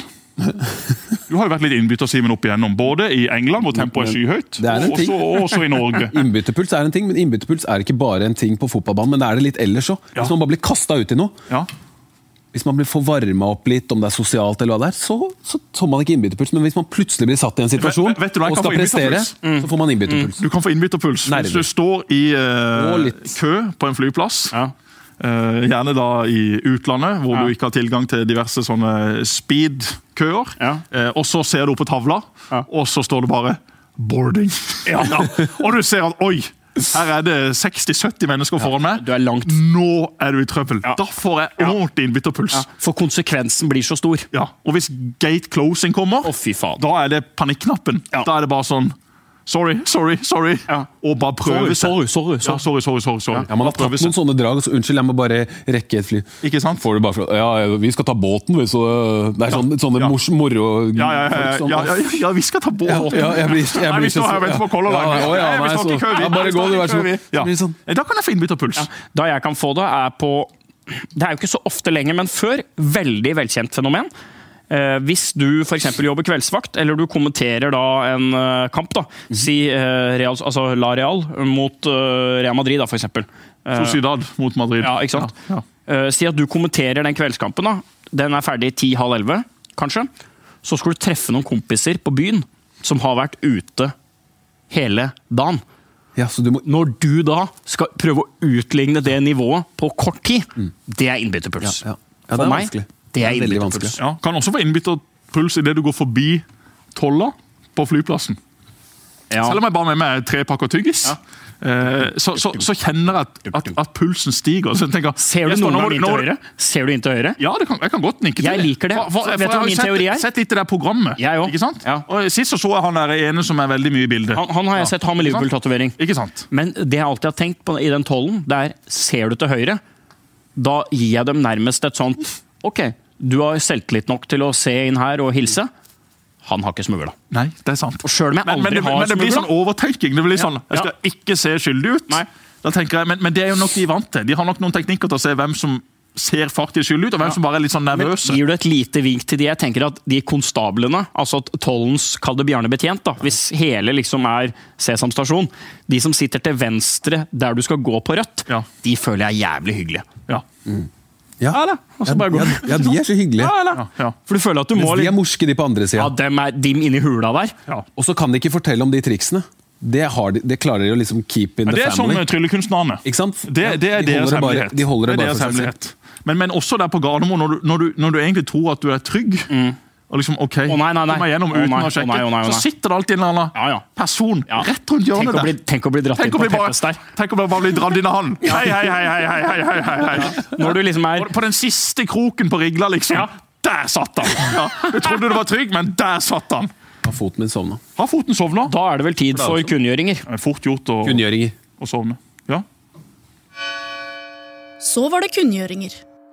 Du har jo vært litt innbyttersimen opp igjennom, både i England, hvor tempoet er skyhøyt, er og også, også i Norge. Innbytterpuls er en ting, men innbytterpuls er ikke bare en ting på fotballbanen, men det er det litt ellers også. Ja. Hvis man bare blir kastet ut i noe, ja. Hvis man blir forvarmet opp litt, om det er sosialt eller hva det er, så, så får man ikke innbytterpuls. Men hvis man plutselig blir satt i en situasjon vet, vet du, og skal prestere, mm. så får man innbytterpuls. Mm. Du kan få innbytterpuls. Hvis du står i uh, kø på en flyplass, ja. uh, gjerne da i utlandet, hvor ja. Du ikke har tilgang til diverse sånne speed-køer, ja. uh, og så ser du på tavla, ja. Og så står det bare boarding. Ja. Ja. Og du ser at, oi, her er det seksti sytti mennesker foran meg. Du er langt. Nå er du i trøbbel. Ja. Da får jeg ordentlig innbytterpuls. Ja. For konsekvensen blir så stor. Ja. Og hvis gate closing kommer, oh, fy faen. Da er det panikknappen. Ja. Da er det bare sånn sorry, sorry, sorry. Ja. Og bare prøve seg. Sorry, sorry, sorry. Ja, sorry, sorry, sorry, sorry. Ja, man har tatt noen sånne drag, så unnskyld, jeg må bare rekke et fly. Ikke sant? Får du bare for, ja, vi skal ta båten, så det er sånne, sånne ja. mors, moro... Ja, ja, ja, ja, ja, ja, ja, vi skal ta båten. Ja, jeg blir, jeg nei, vi står her og venter på Color Line. Ja, ja, ja, vi står ikke i kø, vi. Ja, bare gå, du, vær så god. Ja. Da kan jeg få innbytterpuls. Ja. Da jeg kan få det, er på... Det er jo ikke så ofte lenger, men før, veldig velkjent fenomen. Eh, hvis du for eksempel jobber kveldsvakt, eller du kommenterer da en uh, kamp, da, mm-hmm. si uh, Real, altså La Real mot uh, Real Madrid, da, for eksempel. Uh, Sociedad mot Madrid. Ja, ikke sant? Ja, ja. Uh, si at du kommenterer den kveldskampen, da. Den er ferdig ti halv elleve, kanskje. Så skal du treffe noen kompiser på byen som har vært ute hele dagen. Ja, så du må... Når du da skal prøve å utligne det nivået på kort tid, mm. det er innbytterpuls. Ja, ja. Ja, det er meg, vanskelig. Det er innbytterpuls. Ja, kan også få innbytterpuls i det du går forbi tolla på flyplassen. Ja. Selv om jeg bare med meg tre pakker tyggis, ja. eh, så, så, så kjenner jeg at, at, at pulsen stiger. Så jeg tenker, ser du jeg noen gang inn til høyre? Ser du inn til høyre? Ja, det kan, jeg kan godt nikke til. Jeg liker det. For, for, for, Vet du hva min sett, teori er? Sett litt det der programmet. Jeg også. Ikke sant? Ja. Og sist så, så jeg han der ene som er veldig mye i bildet. Han, han har jeg sett ha med Liverpool-tatovering. Ikke sant? Men det jeg alltid har tenkt på i den tollen, det er, ser du til høyre, da gir jeg dem nærmest et sånt, ok, du har selvtillit nok til å se inn her og hilse. Han har ikke smugla. Nei, det er sant. Og selv om jeg aldri men, men, har men det blir sånn overtenking. Det blir sånn, jeg skal ikke se skyldig ut. Nei. Da tenker jeg, men, men det er jo nok de vant til. De har nok noen teknikker til å se hvem som ser faktisk skyld ut, og hvem som bare er litt sånn nervøse. Men gir du et lite vink til de? Jeg tenker at de konstablene, altså tollens, kall det Bjarne Betjent da, hvis hele liksom er Sesam stasjon, de som sitter til venstre der du skal gå på rødt, Ja. de føler jeg er jævlig hyggelige. Ja. Ja, ja, Og så bare gå. ja, ja, de er så hyggelige. Ja, eller? Ja, ja. For du føler at du må Mens de er litt... morske de på andre Ja, siden. dem er dem inni hula der. Ja. Og så kan de ikke fortelle om de triksene. Det, har de, det klarer de å liksom keep in Men the det er som family. tryllekunstnerne. Ikke sant? Det, det er De deres holder det bare- hemmelighet. De holder det, det er bare deres for seg selv. hemmelighet. Men, men også der på Gardermoen, når du, når, du, når du egentlig tror at du er trygg, og liksom, ok, Å, nei, nei, nei. kom meg gjennom Å, uten nei, å sjekke, å, nei, å, nei, å, så nei. sitter det alltid en eller annen Ja, ja. person Ja. rett rundt Tenk hjørnet å bli, der. tenk å bli dratt Tenk inn å på bli bare, Peppes der. tenk å bare bli dratt inn av han. Hei, hei, hei, hei, hei, hei, hei, hei, hei. Når du liksom er... Og På den siste kroken på Rigla, liksom. Ja. Der satt han! Ja. Du trodde du var trygg, men der satt han. Har foten min sovna. Har foten sovnet? Da er det vel tid for kunngjøringer. Det er fort gjort å, Kunngjøringer. å sovne. Ja. Så var det kunngjøringer.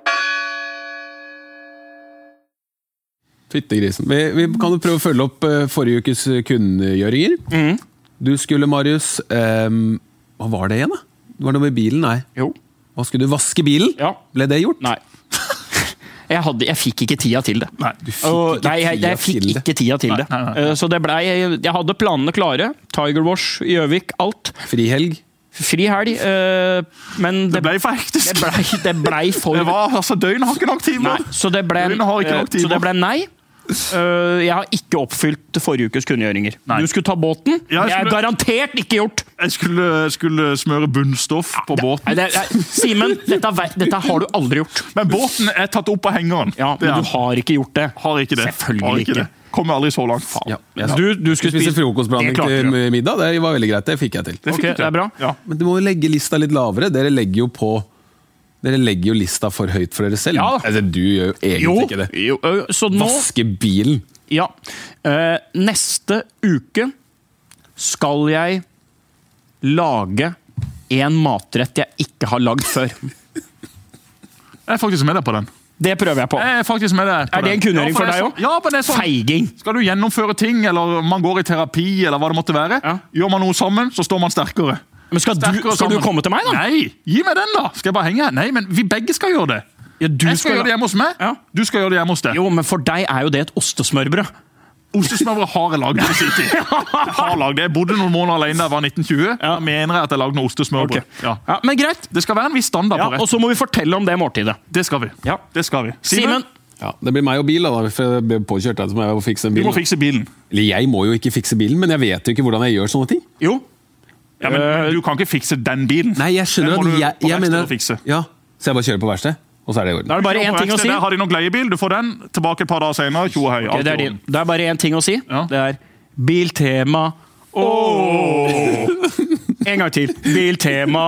Fyttegrisen. Vi, vi kan jo prøve å følge opp uh, forrige ukes kunngjøringer. Mhm. Du skulle, Marius, um, hva var det igjen da? Var det noe med bilen? Nei. Jo. Hva skulle du vaske bilen? Ja. Ble det gjort? Nei. Jeg, hadde, jeg fikk ikke tida til det. Nei. Du fikk Og, ikke nei, jeg, tida jeg fikk til det. ikke tida til det. Nei, nei, nei. Eh, Så det ble, jeg hadde planene klare. Tiger Wash, Gjøvik, alt. Frihelg? Fri helg. eh, Men Det det, ble for hektisk. det, ble, det ble for... Det var, altså, døgnet har ikke nok timer. Nei, så det ble, Døgnet har ikke nok eh, timer. så det ble nei. Eh, Jeg har ikke oppfylt forrige ukes kunngjøringer. Nei. Du skulle ta båten. Ja, jeg Jeg er skulle- garantert ikke gjort. Jeg skulle, skulle smøre bunnstoff på båten. Nei, det, det, Simen, dette, ve- dette har du aldri gjort. Men båten er tatt opp av hengeren. Ja, Det er Men han. du har ikke gjort det. Har ikke det. Selvfølgelig har ikke. ikke. Det. Kommer aldri så langt. Ja, jeg Du, du skulle spise spise frokostblanding Det klarte til du. middag. Det var veldig greit. Det fikk jeg til. Det fikk Ok, du til. det er bra. Ja. Men du må jo legge lista litt lavere. Dere legger jo på Dere legger jo lista for høyt for dere selv. Ja. Altså, du gjør jo egentlig Jo, ikke det. jo, ø, så nå Vaske bilen. Ja. Eh, neste uke skal jeg lage en matrett jeg ikke har lagd før. Jeg er faktisk med deg på den. Det prøver jeg på. Jeg er faktisk med deg på Er det en den. kunngjøring Ja, for det er deg sånn- også? Ja, men det er sånn. Feiging. Skal du gjennomføre ting, eller man går i terapi, eller hva det måtte være, Ja. gjør man noe sammen, så står man sterkere. Men skal, du, Sterkere skal du sammen. komme til meg, da? Nei, gi meg den da! Skal jeg bare henge her? Nei, men vi begge skal gjøre det. Ja, du Jeg skal gjøre det hjemme hos meg, Ja. du skal gjøre det hjemme hos deg. Jo, men for deg er jo det et ostesmørbrød. Ostesmørbrød har jeg lagd i sin tid. Jeg har lagd det. Jeg bodde noen måneder alene da jeg var nitten tjue. Da mener jeg at jeg lagde noe ostesmørbrød. Ok. Ja. Ja, men greit. Det skal være en viss standard Ja, på rett. og så må vi fortelle om det måltidet. Det skal vi. Ja. Det skal vi. Simen, Ja, Det blir meg og bil, da. For jeg ble påkjørt. Da, så må jeg jo fikse en du bil. må da. fikse bilen. Eller jeg må jo ikke fikse bilen, men jeg vet jo ikke hvordan jeg gjør sånne ting. jo. Ja, men, men du kan ikke fikse den bilen. Nei, jeg skjønner Den må at du jeg, på jeg verksted mener og fikse. Ja, Så jeg bare kjører på verksted, og så er det i orden. Da er det bare én ting å si. Der har de noen leiebil, du får den. Tilbake et par dager senere. Tjo og hei. Ok, alt det, i er din. orden. det er bare én ting å si. Ja. Det er Biltema. Åh! En gang til. Biltema.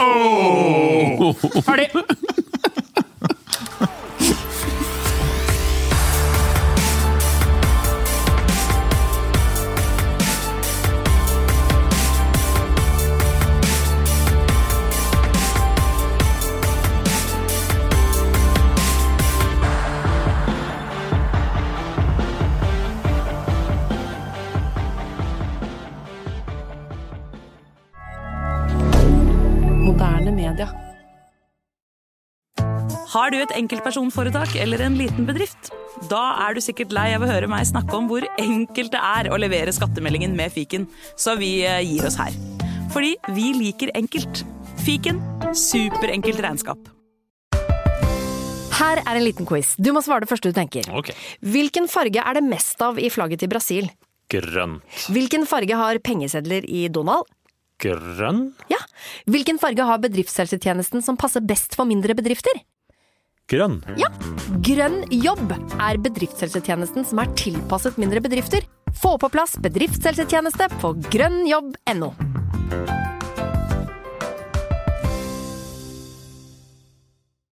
Åh! Ferdig! Moderne media. Har du et enkeltpersonforetak eller en liten bedrift? Da er du sikkert lei av å høre meg snakke om hvor enkelt det er å levere skattemeldingen med fiken, så vi eh, gir oss her. Fordi vi liker enkelt. Fiken, superenkelt regnskap. Her er en liten quiz. Du må svare det første du tenker. Hvilken farge er det mest av i flagget til Brasil? Grønt. Hvilken farge har pengesedler i Donald? Grønn? Ja. Hvilken farge har bedriftshelsetjenesten som passer best for mindre bedrifter? Grønn. Ja. Grønn jobb er bedriftshelsetjenesten som er tilpasset mindre bedrifter. Få på plass bedriftshelsetjeneste på grønn jobb punktum no.